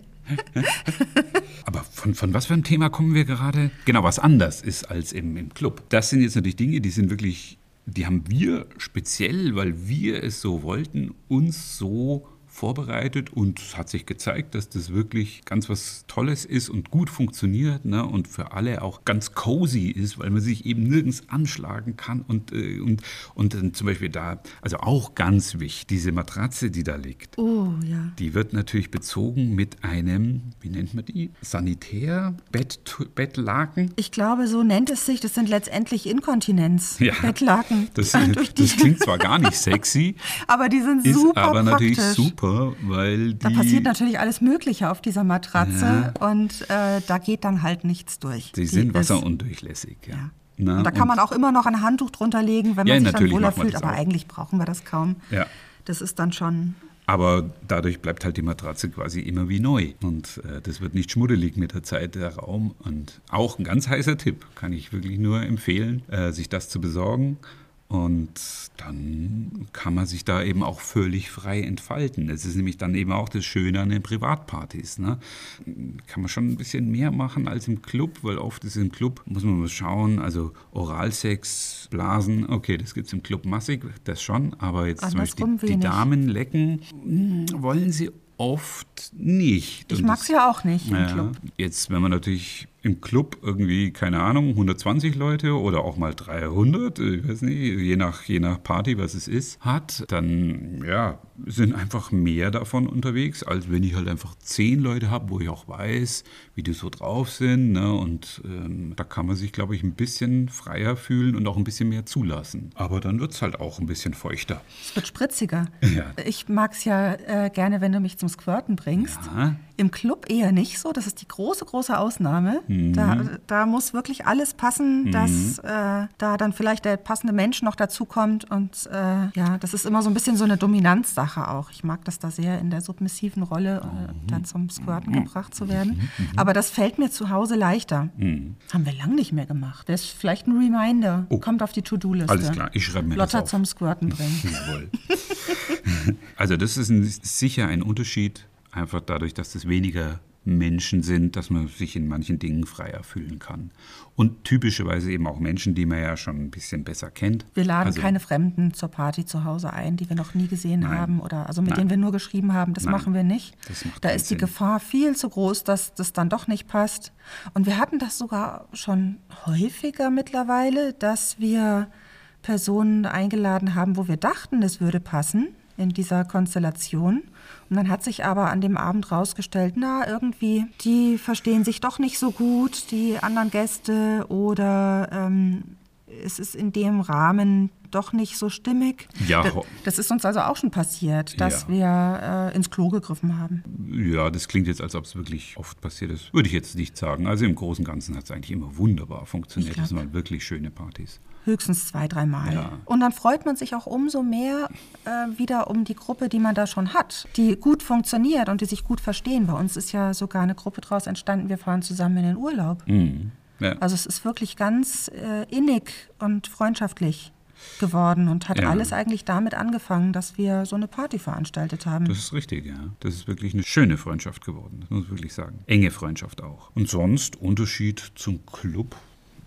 [SPEAKER 2] Aber von was für einem Thema kommen wir gerade? Genau, was anders ist als im Club. Das sind jetzt natürlich Dinge, die haben wir speziell, weil wir es so wollten, uns so vorbereitet und es hat sich gezeigt, dass das wirklich ganz was Tolles ist und gut funktioniert, ne? Und für alle auch ganz cozy ist, weil man sich eben nirgends anschlagen kann und dann zum Beispiel da, also auch ganz wichtig, diese Matratze, die da liegt, die wird natürlich bezogen mit einem, wie nennt man die, Sanitär-Bettlaken.
[SPEAKER 1] Ich glaube, so nennt es sich, das sind letztendlich Inkontinenz-Bettlaken.
[SPEAKER 2] Das klingt zwar gar nicht sexy,
[SPEAKER 1] aber die sind
[SPEAKER 2] ist
[SPEAKER 1] super
[SPEAKER 2] aber
[SPEAKER 1] praktisch.
[SPEAKER 2] natürlich super, weil
[SPEAKER 1] Da passiert natürlich alles Mögliche auf dieser Matratze und da geht dann halt nichts durch.
[SPEAKER 2] Die sind wasserundurchlässig. Ja. Na,
[SPEAKER 1] und da kann man auch immer noch ein Handtuch drunter legen, wenn man sich dann wohler fühlt, aber eigentlich brauchen wir das kaum.
[SPEAKER 2] Ja.
[SPEAKER 1] Das ist dann schon...
[SPEAKER 2] Aber dadurch bleibt halt die Matratze quasi immer wie neu. Und das wird nicht schmuddelig mit der Zeit, der Raum. Und auch ein ganz heißer Tipp, kann ich wirklich nur empfehlen, sich das zu besorgen. Und dann kann man sich da eben auch völlig frei entfalten. Das ist nämlich dann eben auch das Schöne an den Privatpartys. Ne? Kann man schon ein bisschen mehr machen als im Club, weil oft ist im Club, muss man mal schauen, also Oralsex, Blasen, okay, das gibt es im Club massig, das schon. Aber jetzt zum Beispiel die Damen lecken, wollen sie oft nicht.
[SPEAKER 1] Ich mag es ja auch nicht im Club.
[SPEAKER 2] Jetzt, wenn man natürlich im Club irgendwie, keine Ahnung, 120 Leute oder auch mal 300, ich weiß nicht, je nach Party, was es ist, hat, dann sind einfach mehr davon unterwegs, als wenn ich halt einfach 10 Leute habe, wo ich auch weiß, wie die so drauf sind. Ne? Und da kann man sich, glaube ich, ein bisschen freier fühlen und auch ein bisschen mehr zulassen. Aber dann wird es halt auch ein bisschen feuchter.
[SPEAKER 1] Es wird spritziger.
[SPEAKER 2] Ja.
[SPEAKER 1] Ich mag es ja gerne, wenn du mich zum Squirten bringst.
[SPEAKER 2] Ja.
[SPEAKER 1] Im Club eher nicht so. Das ist die große, große Ausnahme. Da muss wirklich alles passen, dass da dann vielleicht der passende Mensch noch dazukommt. Und das ist immer so ein bisschen so eine Dominanzsache auch. Ich mag das da sehr, in der submissiven Rolle dann zum Squirten gebracht zu werden. Aber das fällt mir zu Hause leichter. Haben wir lang nicht mehr gemacht. Das ist vielleicht ein Reminder. Kommt auf die To-Do-Liste.
[SPEAKER 2] Alles klar, ich schreibe mir
[SPEAKER 1] Lotta
[SPEAKER 2] das auf.
[SPEAKER 1] zum Squirten bringen.
[SPEAKER 2] Jawohl. Also das ist sicher ein Unterschied, einfach dadurch, dass es weniger Menschen sind, dass man sich in manchen Dingen freier fühlen kann. Und typischerweise eben auch Menschen, die man ja schon ein bisschen besser kennt.
[SPEAKER 1] Wir laden keine Fremden zur Party zu Hause ein, die wir noch nie gesehen haben oder mit denen wir nur geschrieben haben. Das machen wir nicht. Da ist die Gefahr viel zu groß, dass das dann doch nicht passt. Und wir hatten das sogar schon häufiger mittlerweile, dass wir Personen eingeladen haben, wo wir dachten, es würde passen in dieser Konstellation. Und dann hat sich aber an dem Abend rausgestellt, irgendwie, die verstehen sich doch nicht so gut, die anderen Gäste, oder es ist in dem Rahmen doch nicht so stimmig.
[SPEAKER 2] Ja.
[SPEAKER 1] Das ist uns also auch schon passiert, dass wir ins Klo gegriffen haben.
[SPEAKER 2] Ja, das klingt jetzt, als ob es wirklich oft passiert ist. Würde ich jetzt nicht sagen. Also im Großen und Ganzen hat es eigentlich immer wunderbar funktioniert. Das waren wirklich schöne Partys.
[SPEAKER 1] Höchstens 2-3 Mal.
[SPEAKER 2] Ja.
[SPEAKER 1] Und dann freut man sich auch umso mehr wieder um die Gruppe, die man da schon hat, die gut funktioniert und die sich gut verstehen. Bei uns ist ja sogar eine Gruppe daraus entstanden, wir fahren zusammen in den Urlaub. Ja. Also es ist wirklich ganz innig und freundschaftlich geworden und hat alles eigentlich damit angefangen, dass wir so eine Party veranstaltet haben.
[SPEAKER 2] Das ist richtig, ja. Das ist wirklich eine schöne Freundschaft geworden, das muss ich wirklich sagen. Enge Freundschaft auch. Und sonst Unterschied zum Club?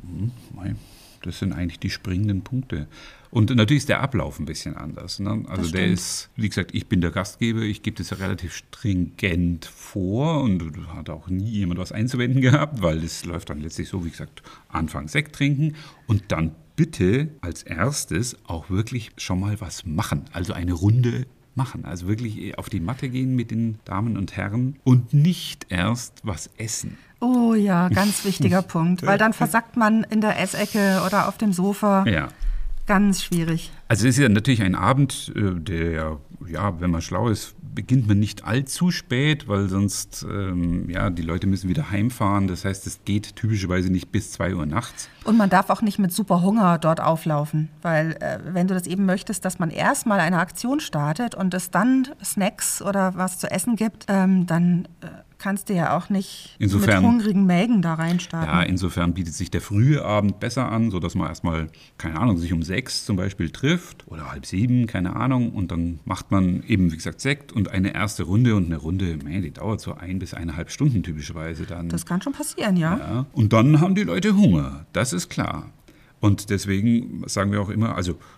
[SPEAKER 2] Das sind eigentlich die springenden Punkte. Und natürlich ist der Ablauf ein bisschen anders. Ne? Also der ist, wie gesagt, ich bin der Gastgeber, ich gebe das ja relativ stringent vor und da hat auch nie jemand was einzuwenden gehabt, weil das läuft dann letztlich so, wie gesagt, Anfang Sekt trinken und dann bitte als erstes auch wirklich schon mal was machen, also eine Runde machen. Also wirklich auf die Matte gehen mit den Damen und Herren und nicht erst was essen.
[SPEAKER 1] Oh ja, ganz wichtiger Punkt, weil dann versackt man in der Essecke oder auf dem Sofa.
[SPEAKER 2] Ja.
[SPEAKER 1] Ganz schwierig.
[SPEAKER 2] Also es ist ja natürlich ein Abend, der, wenn man schlau ist, beginnt man nicht allzu spät, weil sonst, die Leute müssen wieder heimfahren. Das heißt, es geht typischerweise nicht bis 2 Uhr nachts.
[SPEAKER 1] Und man darf auch nicht mit super Hunger dort auflaufen, weil wenn du das eben möchtest, dass man erstmal eine Aktion startet und es dann Snacks oder was zu essen gibt, dann kannst du ja auch nicht mit hungrigen Mägen da reinstarten.
[SPEAKER 2] Ja, insofern bietet sich der frühe Abend besser an, sodass man erstmal, keine Ahnung, sich um 6 zum Beispiel trifft oder 6:30, keine Ahnung, und dann macht man eben, wie gesagt, Sekt und eine erste Runde und eine Runde, die dauert so 1 bis 1,5 Stunden typischerweise dann.
[SPEAKER 1] Das kann schon passieren, ja.
[SPEAKER 2] Und dann haben die Leute Hunger, das ist klar. Und deswegen sagen wir auch immer, also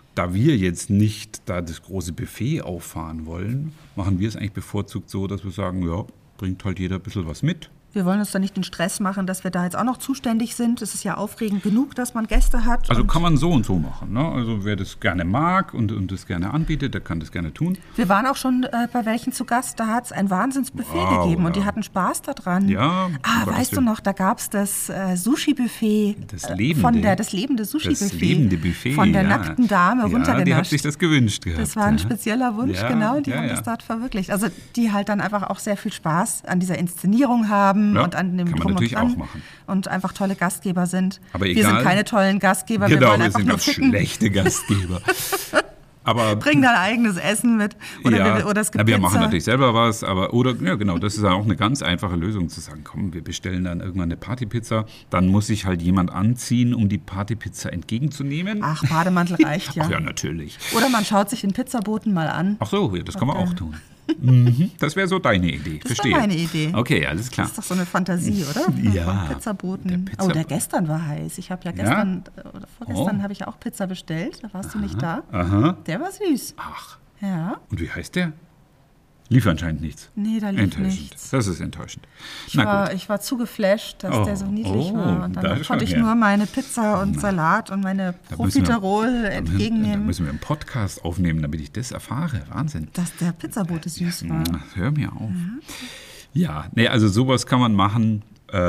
[SPEAKER 2] da wir jetzt nicht da das große Buffet auffahren wollen, machen wir es eigentlich bevorzugt so, dass wir sagen, ja, bringt halt jeder ein bisschen was mit.
[SPEAKER 1] Wir wollen uns da nicht den Stress machen, dass wir da jetzt auch noch zuständig sind. Es ist ja aufregend genug, dass man Gäste hat.
[SPEAKER 2] Also kann man so und so machen. Ne? Also wer das gerne mag und das gerne anbietet, der kann das gerne tun.
[SPEAKER 1] Wir waren auch schon bei welchen zu Gast, da hat es ein Wahnsinnsbuffet gegeben und die hatten Spaß daran.
[SPEAKER 2] Ja.
[SPEAKER 1] Weißt du noch, da gab es das Sushi-Buffet.
[SPEAKER 2] Das lebende
[SPEAKER 1] Sushi-Buffet.
[SPEAKER 2] Das lebende Buffet,
[SPEAKER 1] von der nackten Dame runtergenascht.
[SPEAKER 2] Die hat sich das gewünscht gehabt.
[SPEAKER 1] Das war ein spezieller Wunsch, genau. Die haben das dort verwirklicht. Also die halt dann einfach auch sehr viel Spaß an dieser Inszenierung haben. Und an dem
[SPEAKER 2] kann man natürlich auch machen.
[SPEAKER 1] Und einfach tolle Gastgeber sind.
[SPEAKER 2] Aber
[SPEAKER 1] wir sind keine tollen Gastgeber,
[SPEAKER 2] genau,
[SPEAKER 1] wir wollen einfach
[SPEAKER 2] wir sind
[SPEAKER 1] nur
[SPEAKER 2] ganz
[SPEAKER 1] ficken.
[SPEAKER 2] schlechte Gastgeber. Aber
[SPEAKER 1] bring dein eigenes Essen mit. Oder es gibt
[SPEAKER 2] wir
[SPEAKER 1] Pizza.
[SPEAKER 2] machen natürlich selber was, das ist auch eine ganz einfache Lösung zu sagen, komm, wir bestellen dann irgendwann eine Partypizza, dann muss sich halt jemand anziehen, um die Partypizza entgegenzunehmen.
[SPEAKER 1] Ach, Bademantel reicht ja.
[SPEAKER 2] Ach ja, natürlich.
[SPEAKER 1] Oder man schaut sich den Pizzaboten mal an.
[SPEAKER 2] Ach so, das kann man auch tun. Das wäre so deine Idee.
[SPEAKER 1] Das war meine Idee.
[SPEAKER 2] Okay, alles klar.
[SPEAKER 1] Das ist doch so eine Fantasie, oder?
[SPEAKER 2] Ja.
[SPEAKER 1] Pizzaboten. Der gestern war heiß. Ich habe ja gestern oder vorgestern habe ich ja auch Pizza bestellt. Da warst du nicht da.
[SPEAKER 2] Aha.
[SPEAKER 1] Der war süß.
[SPEAKER 2] Ach.
[SPEAKER 1] Ja.
[SPEAKER 2] Und wie heißt der? Lief anscheinend nichts.
[SPEAKER 1] Nee, da lief nichts.
[SPEAKER 2] Das ist enttäuschend.
[SPEAKER 1] Ich war zu geflasht, dass der so niedlich war. Und dann konnte ich nur meine Pizza und Salat und meine Profiterol entgegennehmen.
[SPEAKER 2] Da müssen wir einen Podcast aufnehmen, damit ich das erfahre. Wahnsinn.
[SPEAKER 1] Dass der Pizzabote süß war.
[SPEAKER 2] Hör mir auf. Ja, also sowas kann man machen.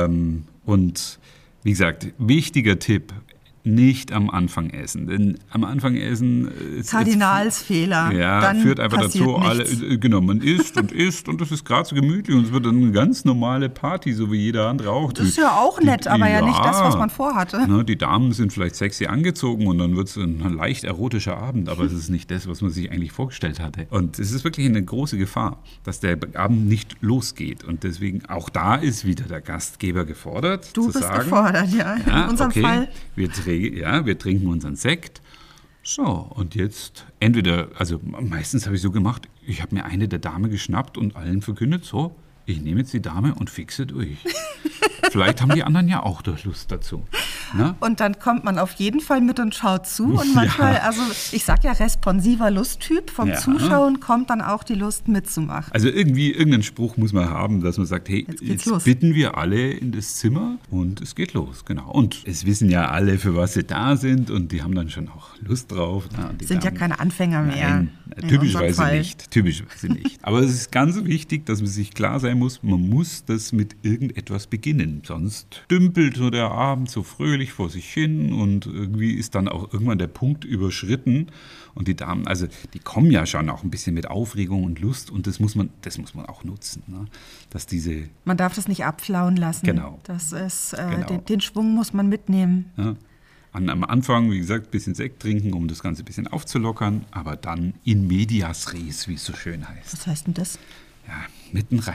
[SPEAKER 2] Und wie gesagt, wichtiger Tipp. Nicht am Anfang essen, denn am Anfang essen
[SPEAKER 1] Kardinalsfehler.
[SPEAKER 2] Dann führt einfach dazu, man isst und das ist gerade so gemütlich und es wird dann eine ganz normale Party, so wie jeder andere auch.
[SPEAKER 1] Das ist ja auch nett, aber ja nicht das, was man vorhatte.
[SPEAKER 2] Ne, die Damen sind vielleicht sexy angezogen und dann wird es ein leicht erotischer Abend, aber es ist nicht das, was man sich eigentlich vorgestellt hatte. Und es ist wirklich eine große Gefahr, dass der Abend nicht losgeht und deswegen auch da ist wieder der Gastgeber gefordert.
[SPEAKER 1] Du bist gefordert, ja. In unserem Fall.
[SPEAKER 2] Wir trinken unseren Sekt. So, und jetzt meistens habe ich so gemacht, ich habe mir eine der Dame geschnappt und allen verkündet, so, ich nehme jetzt die Dame und fixe durch. Vielleicht haben die anderen ja auch Lust dazu. Na?
[SPEAKER 1] Und dann kommt man auf jeden Fall mit und schaut zu. Und manchmal, ich sag ja responsiver Lusttyp, vom Zuschauen kommt dann auch die Lust mitzumachen.
[SPEAKER 2] Also irgendeinen Spruch muss man haben, dass man sagt, hey, jetzt bitten wir alle in das Zimmer und es geht los. Genau. Und es wissen ja alle, für was sie da sind und die haben dann schon auch Lust drauf.
[SPEAKER 1] Sind ja keine Anfänger mehr.
[SPEAKER 2] Nein, typischerweise nicht. Aber es ist ganz wichtig, dass man sich klar sein muss, man muss das mit irgendetwas beginnen. Sonst dümpelt so der Abend so fröhlich vor sich hin und irgendwie ist dann auch irgendwann der Punkt überschritten. Und die Damen, die kommen ja schon auch ein bisschen mit Aufregung und Lust und das muss man auch nutzen. Ne? Dass
[SPEAKER 1] man darf das nicht abflauen lassen.
[SPEAKER 2] Genau.
[SPEAKER 1] Das ist, den Schwung muss man mitnehmen.
[SPEAKER 2] Ja. Am Anfang, wie gesagt, ein bisschen Sekt trinken, um das Ganze ein bisschen aufzulockern, aber dann in medias res, wie es so schön heißt.
[SPEAKER 1] Was heißt denn das?
[SPEAKER 2] Ja, mitten rein.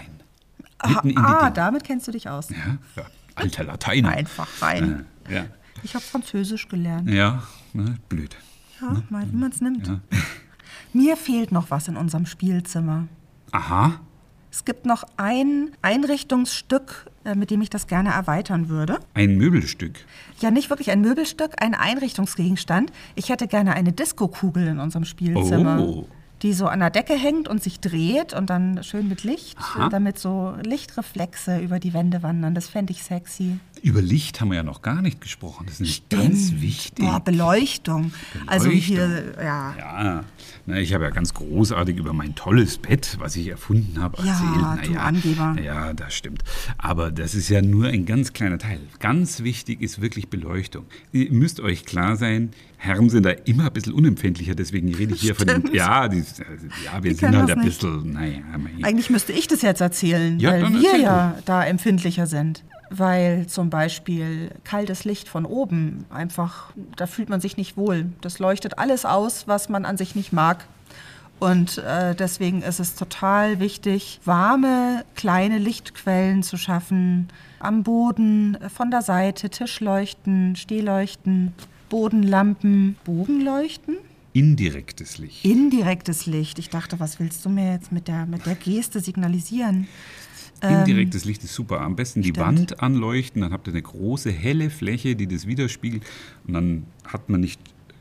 [SPEAKER 1] Damit kennst du dich aus.
[SPEAKER 2] Ja, alter Lateiner.
[SPEAKER 1] Einfach rein.
[SPEAKER 2] Ja.
[SPEAKER 1] Ich habe Französisch gelernt.
[SPEAKER 2] Ja, blöd.
[SPEAKER 1] Ja, wie man es nimmt. Ja. Mir fehlt noch was in unserem Spielzimmer.
[SPEAKER 2] Aha.
[SPEAKER 1] Es gibt noch ein Einrichtungsstück, mit dem ich das gerne erweitern würde.
[SPEAKER 2] Ein Möbelstück?
[SPEAKER 1] Ja, nicht wirklich ein Möbelstück, ein Einrichtungsgegenstand. Ich hätte gerne eine Diskokugel in unserem Spielzimmer.
[SPEAKER 2] Oh.
[SPEAKER 1] Die so an der Decke hängt und sich dreht und dann schön mit Licht, damit so Lichtreflexe über die Wände wandern. Das fände ich sexy.
[SPEAKER 2] Über Licht haben wir ja noch gar nicht gesprochen. Das ist ganz wichtig.
[SPEAKER 1] Beleuchtung. Also hier,
[SPEAKER 2] Ja, ich habe ja ganz großartig über mein tolles Bett, was ich erfunden habe, erzählt.
[SPEAKER 1] Du Angeber.
[SPEAKER 2] Ja, das stimmt. Aber das ist ja nur ein ganz kleiner Teil. Ganz wichtig ist wirklich Beleuchtung. Ihr müsst euch klar sein, Herren sind da immer ein bisschen unempfindlicher, deswegen rede ich hier von den... Wir sind halt ein bisschen...
[SPEAKER 1] Eigentlich müsste ich das jetzt erzählen, weil wir da empfindlicher sind. Weil zum Beispiel kaltes Licht von oben einfach, da fühlt man sich nicht wohl. Das leuchtet alles aus, was man an sich nicht mag. Und deswegen ist es total wichtig, warme, kleine Lichtquellen zu schaffen. Am Boden, von der Seite, Tischleuchten, Stehleuchten, Bodenlampen, Bogenleuchten.
[SPEAKER 2] Indirektes Licht.
[SPEAKER 1] Indirektes Licht. Ich dachte, was willst du mir jetzt mit der Geste signalisieren?
[SPEAKER 2] Indirektes Licht ist super. Am besten die Wand anleuchten, dann habt ihr eine große, helle Fläche, die das widerspiegelt. Und dann hat man nicht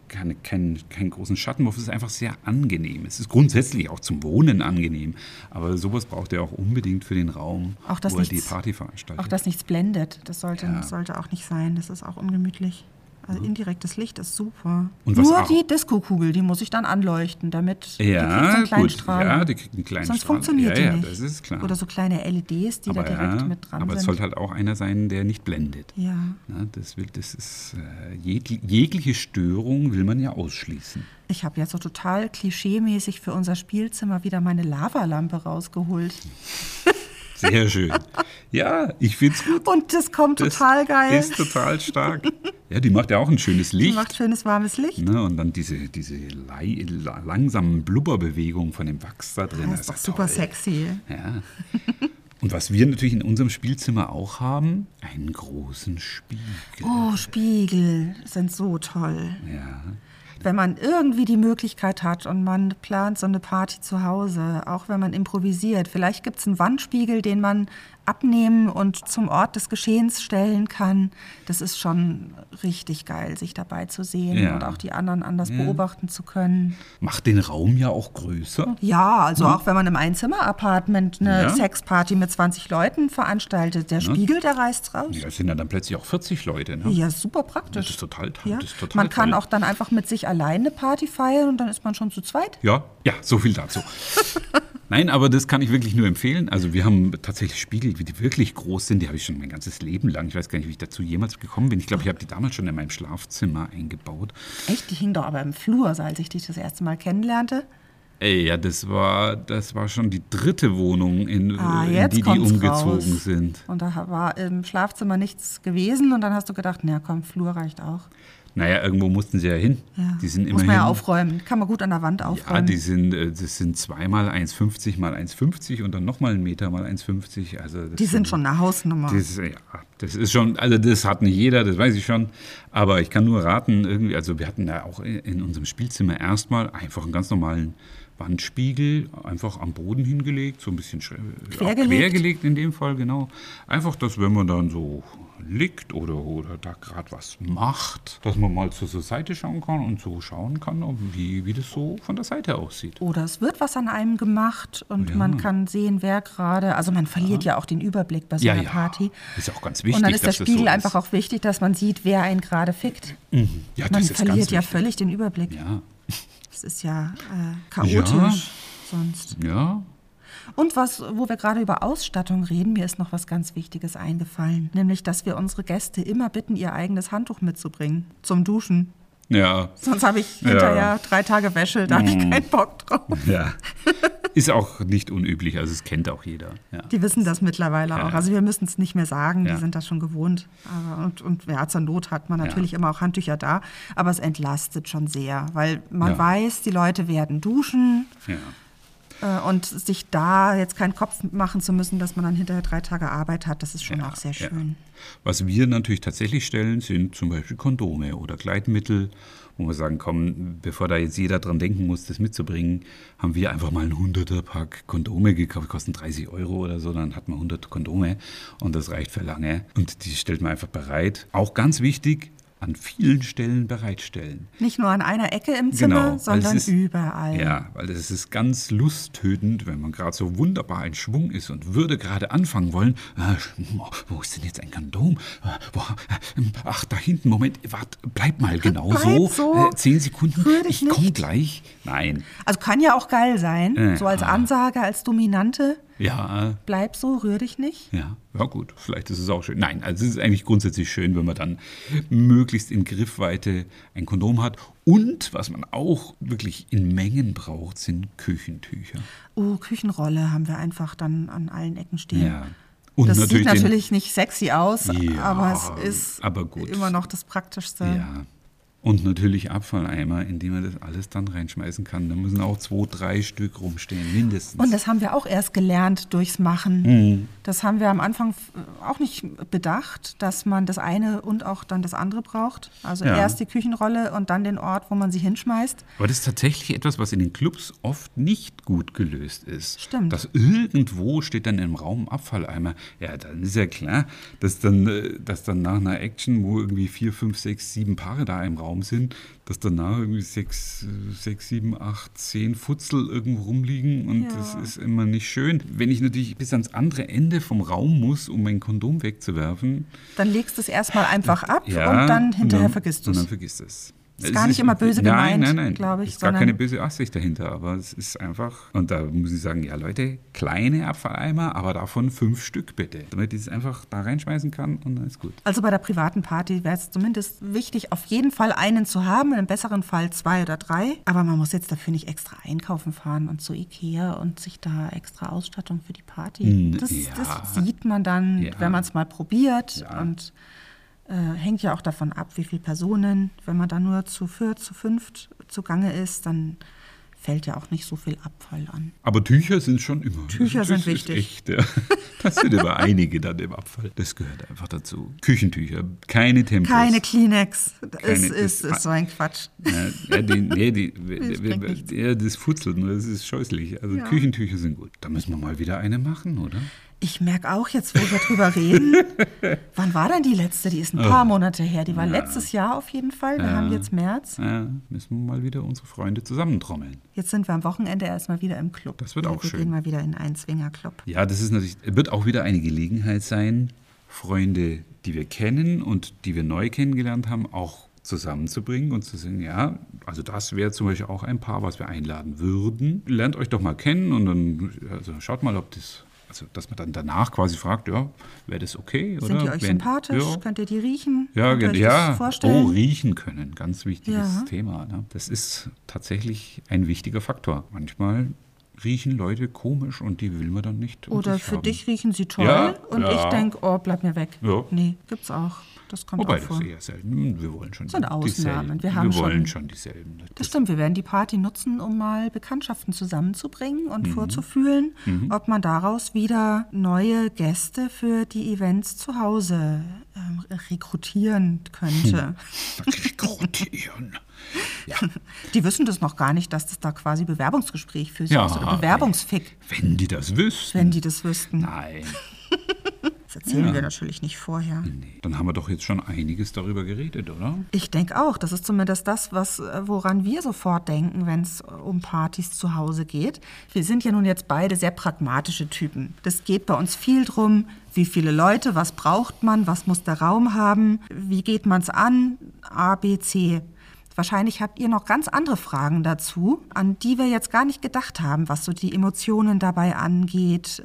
[SPEAKER 2] keinen großen Schattenwurf. Es ist einfach sehr angenehm. Es ist grundsätzlich auch zum Wohnen angenehm. Aber sowas braucht er auch unbedingt für den Raum, wo er die Party veranstaltet.
[SPEAKER 1] Auch dass nichts blendet. Das sollte auch nicht sein. Das ist auch ungemütlich. Also indirektes Licht ist super.
[SPEAKER 2] Und
[SPEAKER 1] nur die Disco-Kugel, die muss ich dann anleuchten, damit die kriegt so einen kleinen Strahl.
[SPEAKER 2] Ja, die kriegt einen kleinen
[SPEAKER 1] Sonst
[SPEAKER 2] Strahl.
[SPEAKER 1] Funktioniert die nicht.
[SPEAKER 2] Das ist klar.
[SPEAKER 1] Oder so kleine LEDs, die da direkt mit dran sind.
[SPEAKER 2] Aber es sollte halt auch einer sein, der nicht blendet.
[SPEAKER 1] Ja.
[SPEAKER 2] Das ist jegliche Störung will man ja ausschließen.
[SPEAKER 1] Ich habe jetzt so total klischeemäßig für unser Spielzimmer wieder meine Lavalampe rausgeholt.
[SPEAKER 2] Sehr schön. Ja, ich finde es gut.
[SPEAKER 1] Und das kommt total geil.
[SPEAKER 2] Ist total stark. Ja, die macht ja auch ein schönes Licht.
[SPEAKER 1] Die macht schönes, warmes Licht.
[SPEAKER 2] Ne, und dann diese langsamen Blubberbewegungen von dem Wachs da drin.
[SPEAKER 1] Das ist doch super sexy.
[SPEAKER 2] Ja. Und was wir natürlich in unserem Spielzimmer auch haben, einen großen Spiegel.
[SPEAKER 1] Oh, Spiegel sind so toll.
[SPEAKER 2] Ja.
[SPEAKER 1] Wenn man irgendwie die Möglichkeit hat und man plant so eine Party zu Hause, auch wenn man improvisiert, vielleicht gibt es einen Wandspiegel, den man abnehmen und zum Ort des Geschehens stellen kann. Das ist schon richtig geil, sich dabei zu sehen und auch die anderen anders beobachten zu können.
[SPEAKER 2] Macht den Raum ja auch größer.
[SPEAKER 1] Ja, also auch wenn man im Einzimmer-Apartment eine Sexparty mit 20 Leuten veranstaltet, der Spiegel, der reißt raus.
[SPEAKER 2] Ja, es sind ja dann plötzlich auch 40 Leute. Ne?
[SPEAKER 1] Ja, super praktisch.
[SPEAKER 2] Das ist total toll.
[SPEAKER 1] Ja. Man kann auch dann einfach mit sich alleine eine Party feiern und dann ist man schon zu zweit.
[SPEAKER 2] Ja, so viel dazu. Nein, aber das kann ich wirklich nur empfehlen. Also wir haben tatsächlich Spiegel, die wirklich groß sind. Die habe ich schon mein ganzes Leben lang. Ich weiß gar nicht, wie ich dazu jemals gekommen bin. Ich glaube, ich habe die damals schon in meinem Schlafzimmer eingebaut.
[SPEAKER 1] Echt? Die hing doch aber im Flur, als ich dich das erste Mal kennenlernte.
[SPEAKER 2] Ja, das war schon die dritte Wohnung, in die umgezogen sind.
[SPEAKER 1] Und da war im Schlafzimmer nichts gewesen und dann hast du gedacht, na komm, Flur reicht auch.
[SPEAKER 2] Naja, irgendwo mussten sie ja hin.
[SPEAKER 1] Ja.
[SPEAKER 2] Die sind
[SPEAKER 1] muss man ja aufräumen. Kann man gut an der Wand aufräumen.
[SPEAKER 2] Ja, das sind 2 mal 1,50 mal 1,50 und dann nochmal 1 Meter mal 1,50. Also
[SPEAKER 1] die sind schon eine Hausnummer.
[SPEAKER 2] Das ist schon, also das hat nicht jeder, das weiß ich schon. Aber ich kann nur raten, irgendwie, also wir hatten ja auch in unserem Spielzimmer erstmal einfach einen ganz normalen Wandspiegel einfach am Boden hingelegt, so ein bisschen quergelegt in dem Fall, genau. Einfach, dass wenn man dann so liegt oder da gerade was macht, dass man mal zur Seite schauen kann und so schauen kann, wie das so von der Seite aussieht.
[SPEAKER 1] Oder es wird was an einem gemacht und man kann sehen, wer gerade, also man verliert ja auch den Überblick bei so einer Party.
[SPEAKER 2] Ist ja auch ganz wichtig.
[SPEAKER 1] Und dann ist der Spiegel einfach auch wichtig, dass man sieht, wer einen gerade fickt.
[SPEAKER 2] Mhm. Ja,
[SPEAKER 1] man verliert ja völlig den Überblick.
[SPEAKER 2] Ja.
[SPEAKER 1] Das ist ja chaotisch sonst.
[SPEAKER 2] Ja.
[SPEAKER 1] Und wo wir gerade über Ausstattung reden, mir ist noch was ganz Wichtiges eingefallen. Nämlich, dass wir unsere Gäste immer bitten, ihr eigenes Handtuch mitzubringen zum Duschen.
[SPEAKER 2] Ja.
[SPEAKER 1] Sonst habe ich hinterher 3 Tage Wäsche, da habe ich keinen Bock drauf.
[SPEAKER 2] Ja. Ist auch nicht unüblich, also es kennt auch jeder. Ja.
[SPEAKER 1] Die wissen das mittlerweile auch. Also wir müssen es nicht mehr sagen, die sind das schon gewohnt. Und zur Not hat man natürlich immer auch Handtücher da. Aber es entlastet schon sehr, weil man weiß, die Leute werden duschen. Ja. Und sich da jetzt keinen Kopf machen zu müssen, dass man dann hinterher 3 Tage Arbeit hat, das ist schon auch sehr schön.
[SPEAKER 2] Ja. Was wir natürlich tatsächlich stellen, sind zum Beispiel Kondome oder Gleitmittel, wo wir sagen, komm, bevor da jetzt jeder dran denken muss, das mitzubringen, haben wir einfach mal ein 100er-Pack Kondome gekauft, kosten 30 € oder so, dann hat man 100 Kondome und das reicht für lange. Und die stellt man einfach bereit. Auch ganz wichtig, an vielen Stellen bereitstellen.
[SPEAKER 1] Nicht nur an einer Ecke im Zimmer, sondern überall.
[SPEAKER 2] Ja, weil es ist ganz lusttötend, wenn man gerade so wunderbar in Schwung ist und würde gerade anfangen wollen. Wo ist denn jetzt ein Kondom? Ach, da hinten, Moment, warte, bleib mal genau so. 10 Sekunden, ich komme gleich. Nein.
[SPEAKER 1] Also kann ja auch geil sein, so als Ansage, als Dominante.
[SPEAKER 2] Ja.
[SPEAKER 1] Bleib so, rühr dich nicht.
[SPEAKER 2] Ja, gut, vielleicht ist es auch schön. Nein, also es ist eigentlich grundsätzlich schön, wenn man dann möglichst in Griffweite ein Kondom hat. Und was man auch wirklich in Mengen braucht, sind Küchentücher.
[SPEAKER 1] Oh, Küchenrolle haben wir einfach dann an allen Ecken stehen.
[SPEAKER 2] Ja. Und
[SPEAKER 1] das sieht natürlich nicht sexy aus, aber es ist
[SPEAKER 2] gut.
[SPEAKER 1] Immer noch das Praktischste.
[SPEAKER 2] Ja. Und natürlich Abfalleimer, in die man das alles dann reinschmeißen kann. Da müssen auch 2, 3 Stück rumstehen, mindestens.
[SPEAKER 1] Und das haben wir auch erst gelernt durchs Machen. Mhm. Das haben wir am Anfang auch nicht bedacht, dass man das eine und auch dann das andere braucht. Also erst die Küchenrolle und dann den Ort, wo man sie hinschmeißt.
[SPEAKER 2] Aber das ist tatsächlich etwas, was in den Clubs oft nicht gut gelöst ist.
[SPEAKER 1] Stimmt.
[SPEAKER 2] Dass irgendwo steht dann im Raum Abfalleimer. Ja, dann ist ja klar, dass dann nach einer Action, wo irgendwie 4, 5, 6, 7 Paare da im Raum Raum sind, dass danach irgendwie 6, 7, 8, 10 Futzel irgendwo rumliegen und das ist immer nicht schön. Wenn ich natürlich bis ans andere Ende vom Raum muss, um mein Kondom wegzuwerfen.
[SPEAKER 1] Dann legst du es erstmal einfach ab und dann hinterher vergisst du es.
[SPEAKER 2] Und dann vergisst es.
[SPEAKER 1] Ist gar nicht immer böse gemeint, glaube ich.
[SPEAKER 2] Es ist gar keine böse Absicht dahinter, aber es ist einfach, und da muss ich sagen, ja Leute, kleine Abfalleimer, aber davon 5 Stück bitte, damit ich es einfach da reinschmeißen kann und dann ist gut.
[SPEAKER 1] Also bei der privaten Party wäre es zumindest wichtig, auf jeden Fall einen zu haben, im besseren Fall 2 oder 3, aber man muss jetzt dafür nicht extra einkaufen fahren und zu Ikea und sich da extra Ausstattung für die Party. Das sieht man dann, wenn man es mal probiert und hängt ja auch davon ab, wie viele Personen. Wenn man da nur zu 4, zu 5 zugange ist, dann fällt ja auch nicht so viel Abfall an.
[SPEAKER 2] Aber Tücher sind schon immer.
[SPEAKER 1] Tücher sind wichtig.
[SPEAKER 2] Echt, ja. Das sind immer einige dann im Abfall. Das gehört einfach dazu. Küchentücher, keine Tempos.
[SPEAKER 1] Keine Kleenex. Ist so ein Quatsch.
[SPEAKER 2] Das Futzeln, das ist scheußlich. Also Küchentücher sind gut. Da müssen wir mal wieder eine machen, oder?
[SPEAKER 1] Ich merke auch jetzt, wo wir drüber reden. Wann war denn die letzte? Die ist ein paar Monate her. Die war letztes Jahr auf jeden Fall. Wir haben jetzt März.
[SPEAKER 2] Ja, müssen wir mal wieder unsere Freunde zusammentrommeln.
[SPEAKER 1] Jetzt sind wir am Wochenende erstmal wieder im Club.
[SPEAKER 2] Das wird auch schön.
[SPEAKER 1] Wir gehen mal wieder in einen Swingerclub.
[SPEAKER 2] Ja, das ist natürlich, wird auch wieder eine Gelegenheit sein, Freunde, die wir kennen und die wir neu kennengelernt haben, auch zusammenzubringen und zu sagen, ja, also das wäre zum Beispiel auch ein Paar, was wir einladen würden. Lernt euch doch mal kennen und dann schaut mal, ob das... Also, dass man dann danach quasi fragt, ja, wäre das okay? Oder?
[SPEAKER 1] Sind die euch sympathisch? Ja. Könnt ihr die riechen?
[SPEAKER 2] Ja,
[SPEAKER 1] Könnt ihr euch das vorstellen?
[SPEAKER 2] Riechen können, ganz wichtiges Thema. Ne? Das ist tatsächlich ein wichtiger Faktor. Manchmal riechen Leute komisch und die will man dann nicht.
[SPEAKER 1] Oder für dich riechen sie toll und ich denke, oh, bleib mir weg.
[SPEAKER 2] Ja.
[SPEAKER 1] Nee, gibt's auch. Das kommt
[SPEAKER 2] Wobei,
[SPEAKER 1] auch vor.
[SPEAKER 2] das ist eher selten. Wir wollen schon
[SPEAKER 1] das sind Ausnahmen.
[SPEAKER 2] Wir wollen schon dieselben.
[SPEAKER 1] Das stimmt, wir werden die Party nutzen, um mal Bekanntschaften zusammenzubringen und vorzufühlen, ob man daraus wieder neue Gäste für die Events zu Hause rekrutieren könnte.
[SPEAKER 2] Rekrutieren. Ja.
[SPEAKER 1] Die wissen das noch gar nicht, dass das da quasi Bewerbungsgespräch für sie ist oder Bewerbungsfick.
[SPEAKER 2] Wenn die das wüssten.
[SPEAKER 1] Wenn die das wüssten.
[SPEAKER 2] Nein.
[SPEAKER 1] Das erzählen wir natürlich nicht vorher.
[SPEAKER 2] Nee. Dann haben wir doch jetzt schon einiges darüber geredet, oder?
[SPEAKER 1] Ich denke auch. Das ist zumindest das, woran wir sofort denken, wenn es um Partys zu Hause geht. Wir sind ja nun jetzt beide sehr pragmatische Typen. Das geht bei uns viel drum, wie viele Leute, was braucht man, was muss der Raum haben, wie geht man es an, A, B, C. Wahrscheinlich habt ihr noch ganz andere Fragen dazu, an die wir jetzt gar nicht gedacht haben, was so die Emotionen dabei angeht,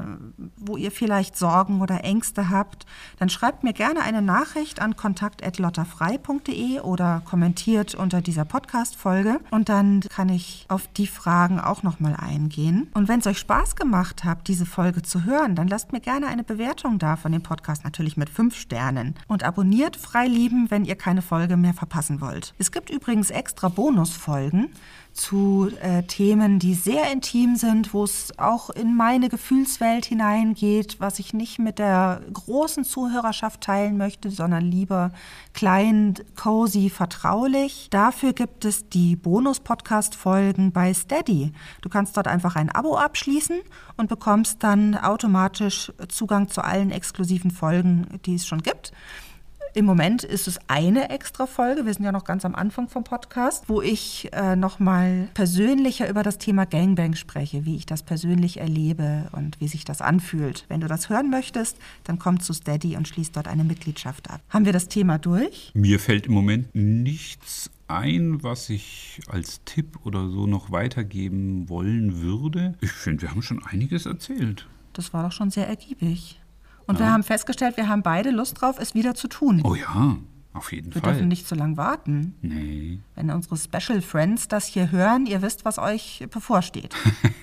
[SPEAKER 1] wo ihr vielleicht Sorgen oder Ängste habt. Dann schreibt mir gerne eine Nachricht an kontakt@lottafrei.de oder kommentiert unter dieser Podcast-Folge und dann kann ich auf die Fragen auch nochmal eingehen. Und wenn es euch Spaß gemacht hat, diese Folge zu hören, dann lasst mir gerne eine Bewertung da von dem Podcast, natürlich mit 5 Sternen. Und abonniert Frei lieben, wenn ihr keine Folge mehr verpassen wollt. Es gibt übrigens extra Bonusfolgen zu Themen, die sehr intim sind, wo es auch in meine Gefühlswelt hineingeht, was ich nicht mit der großen Zuhörerschaft teilen möchte, sondern lieber klein, cozy, vertraulich. Dafür gibt es die Bonus-Podcast-Folgen bei Steady. Du kannst dort einfach ein Abo abschließen und bekommst dann automatisch Zugang zu allen exklusiven Folgen, die es schon gibt. Im Moment ist es eine extra Folge, wir sind ja noch ganz am Anfang vom Podcast, wo ich nochmal persönlicher über das Thema Gangbang spreche, wie ich das persönlich erlebe und wie sich das anfühlt. Wenn du das hören möchtest, dann komm zu Steady und schließ dort eine Mitgliedschaft ab. Haben wir das Thema durch?
[SPEAKER 2] Mir fällt im Moment nichts ein, was ich als Tipp oder so noch weitergeben wollen würde. Ich finde, wir haben schon einiges erzählt.
[SPEAKER 1] Das war doch schon sehr ergiebig. Und wir haben festgestellt, wir haben beide Lust drauf, es wieder zu tun.
[SPEAKER 2] Oh ja, auf jeden Fall.
[SPEAKER 1] Wir dürfen nicht zu lang warten.
[SPEAKER 2] Nee.
[SPEAKER 1] Wenn unsere Special Friends das hier hören, ihr wisst, was euch bevorsteht.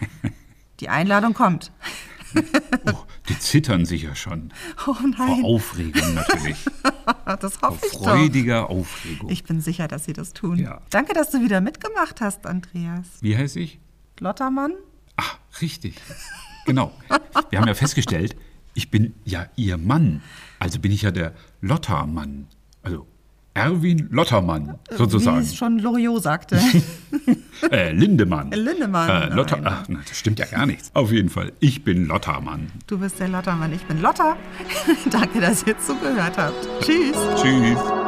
[SPEAKER 1] Die Einladung kommt.
[SPEAKER 2] Oh, die zittern sicher schon.
[SPEAKER 1] Oh nein.
[SPEAKER 2] Vor Aufregung natürlich.
[SPEAKER 1] Das hoffe ich doch.
[SPEAKER 2] Vor freudiger Aufregung.
[SPEAKER 1] Ich bin sicher, dass sie das tun.
[SPEAKER 2] Ja.
[SPEAKER 1] Danke, dass du wieder mitgemacht hast, Andreas.
[SPEAKER 2] Wie heiße ich?
[SPEAKER 1] Lottermann?
[SPEAKER 2] Ach, richtig. Genau. Wir haben ja festgestellt, ich bin ja ihr Mann. Also bin ich ja der Lottermann. Also Erwin Lottermann, sozusagen.
[SPEAKER 1] Wie es schon Loriot sagte.
[SPEAKER 2] Lindemann.
[SPEAKER 1] Lindemann.
[SPEAKER 2] Ach, das stimmt ja gar nichts. Auf jeden Fall, ich bin Lottermann.
[SPEAKER 1] Du bist der Lottermann, ich bin Lotta. Danke, dass ihr zugehört habt. Tschüss.
[SPEAKER 2] Tschüss.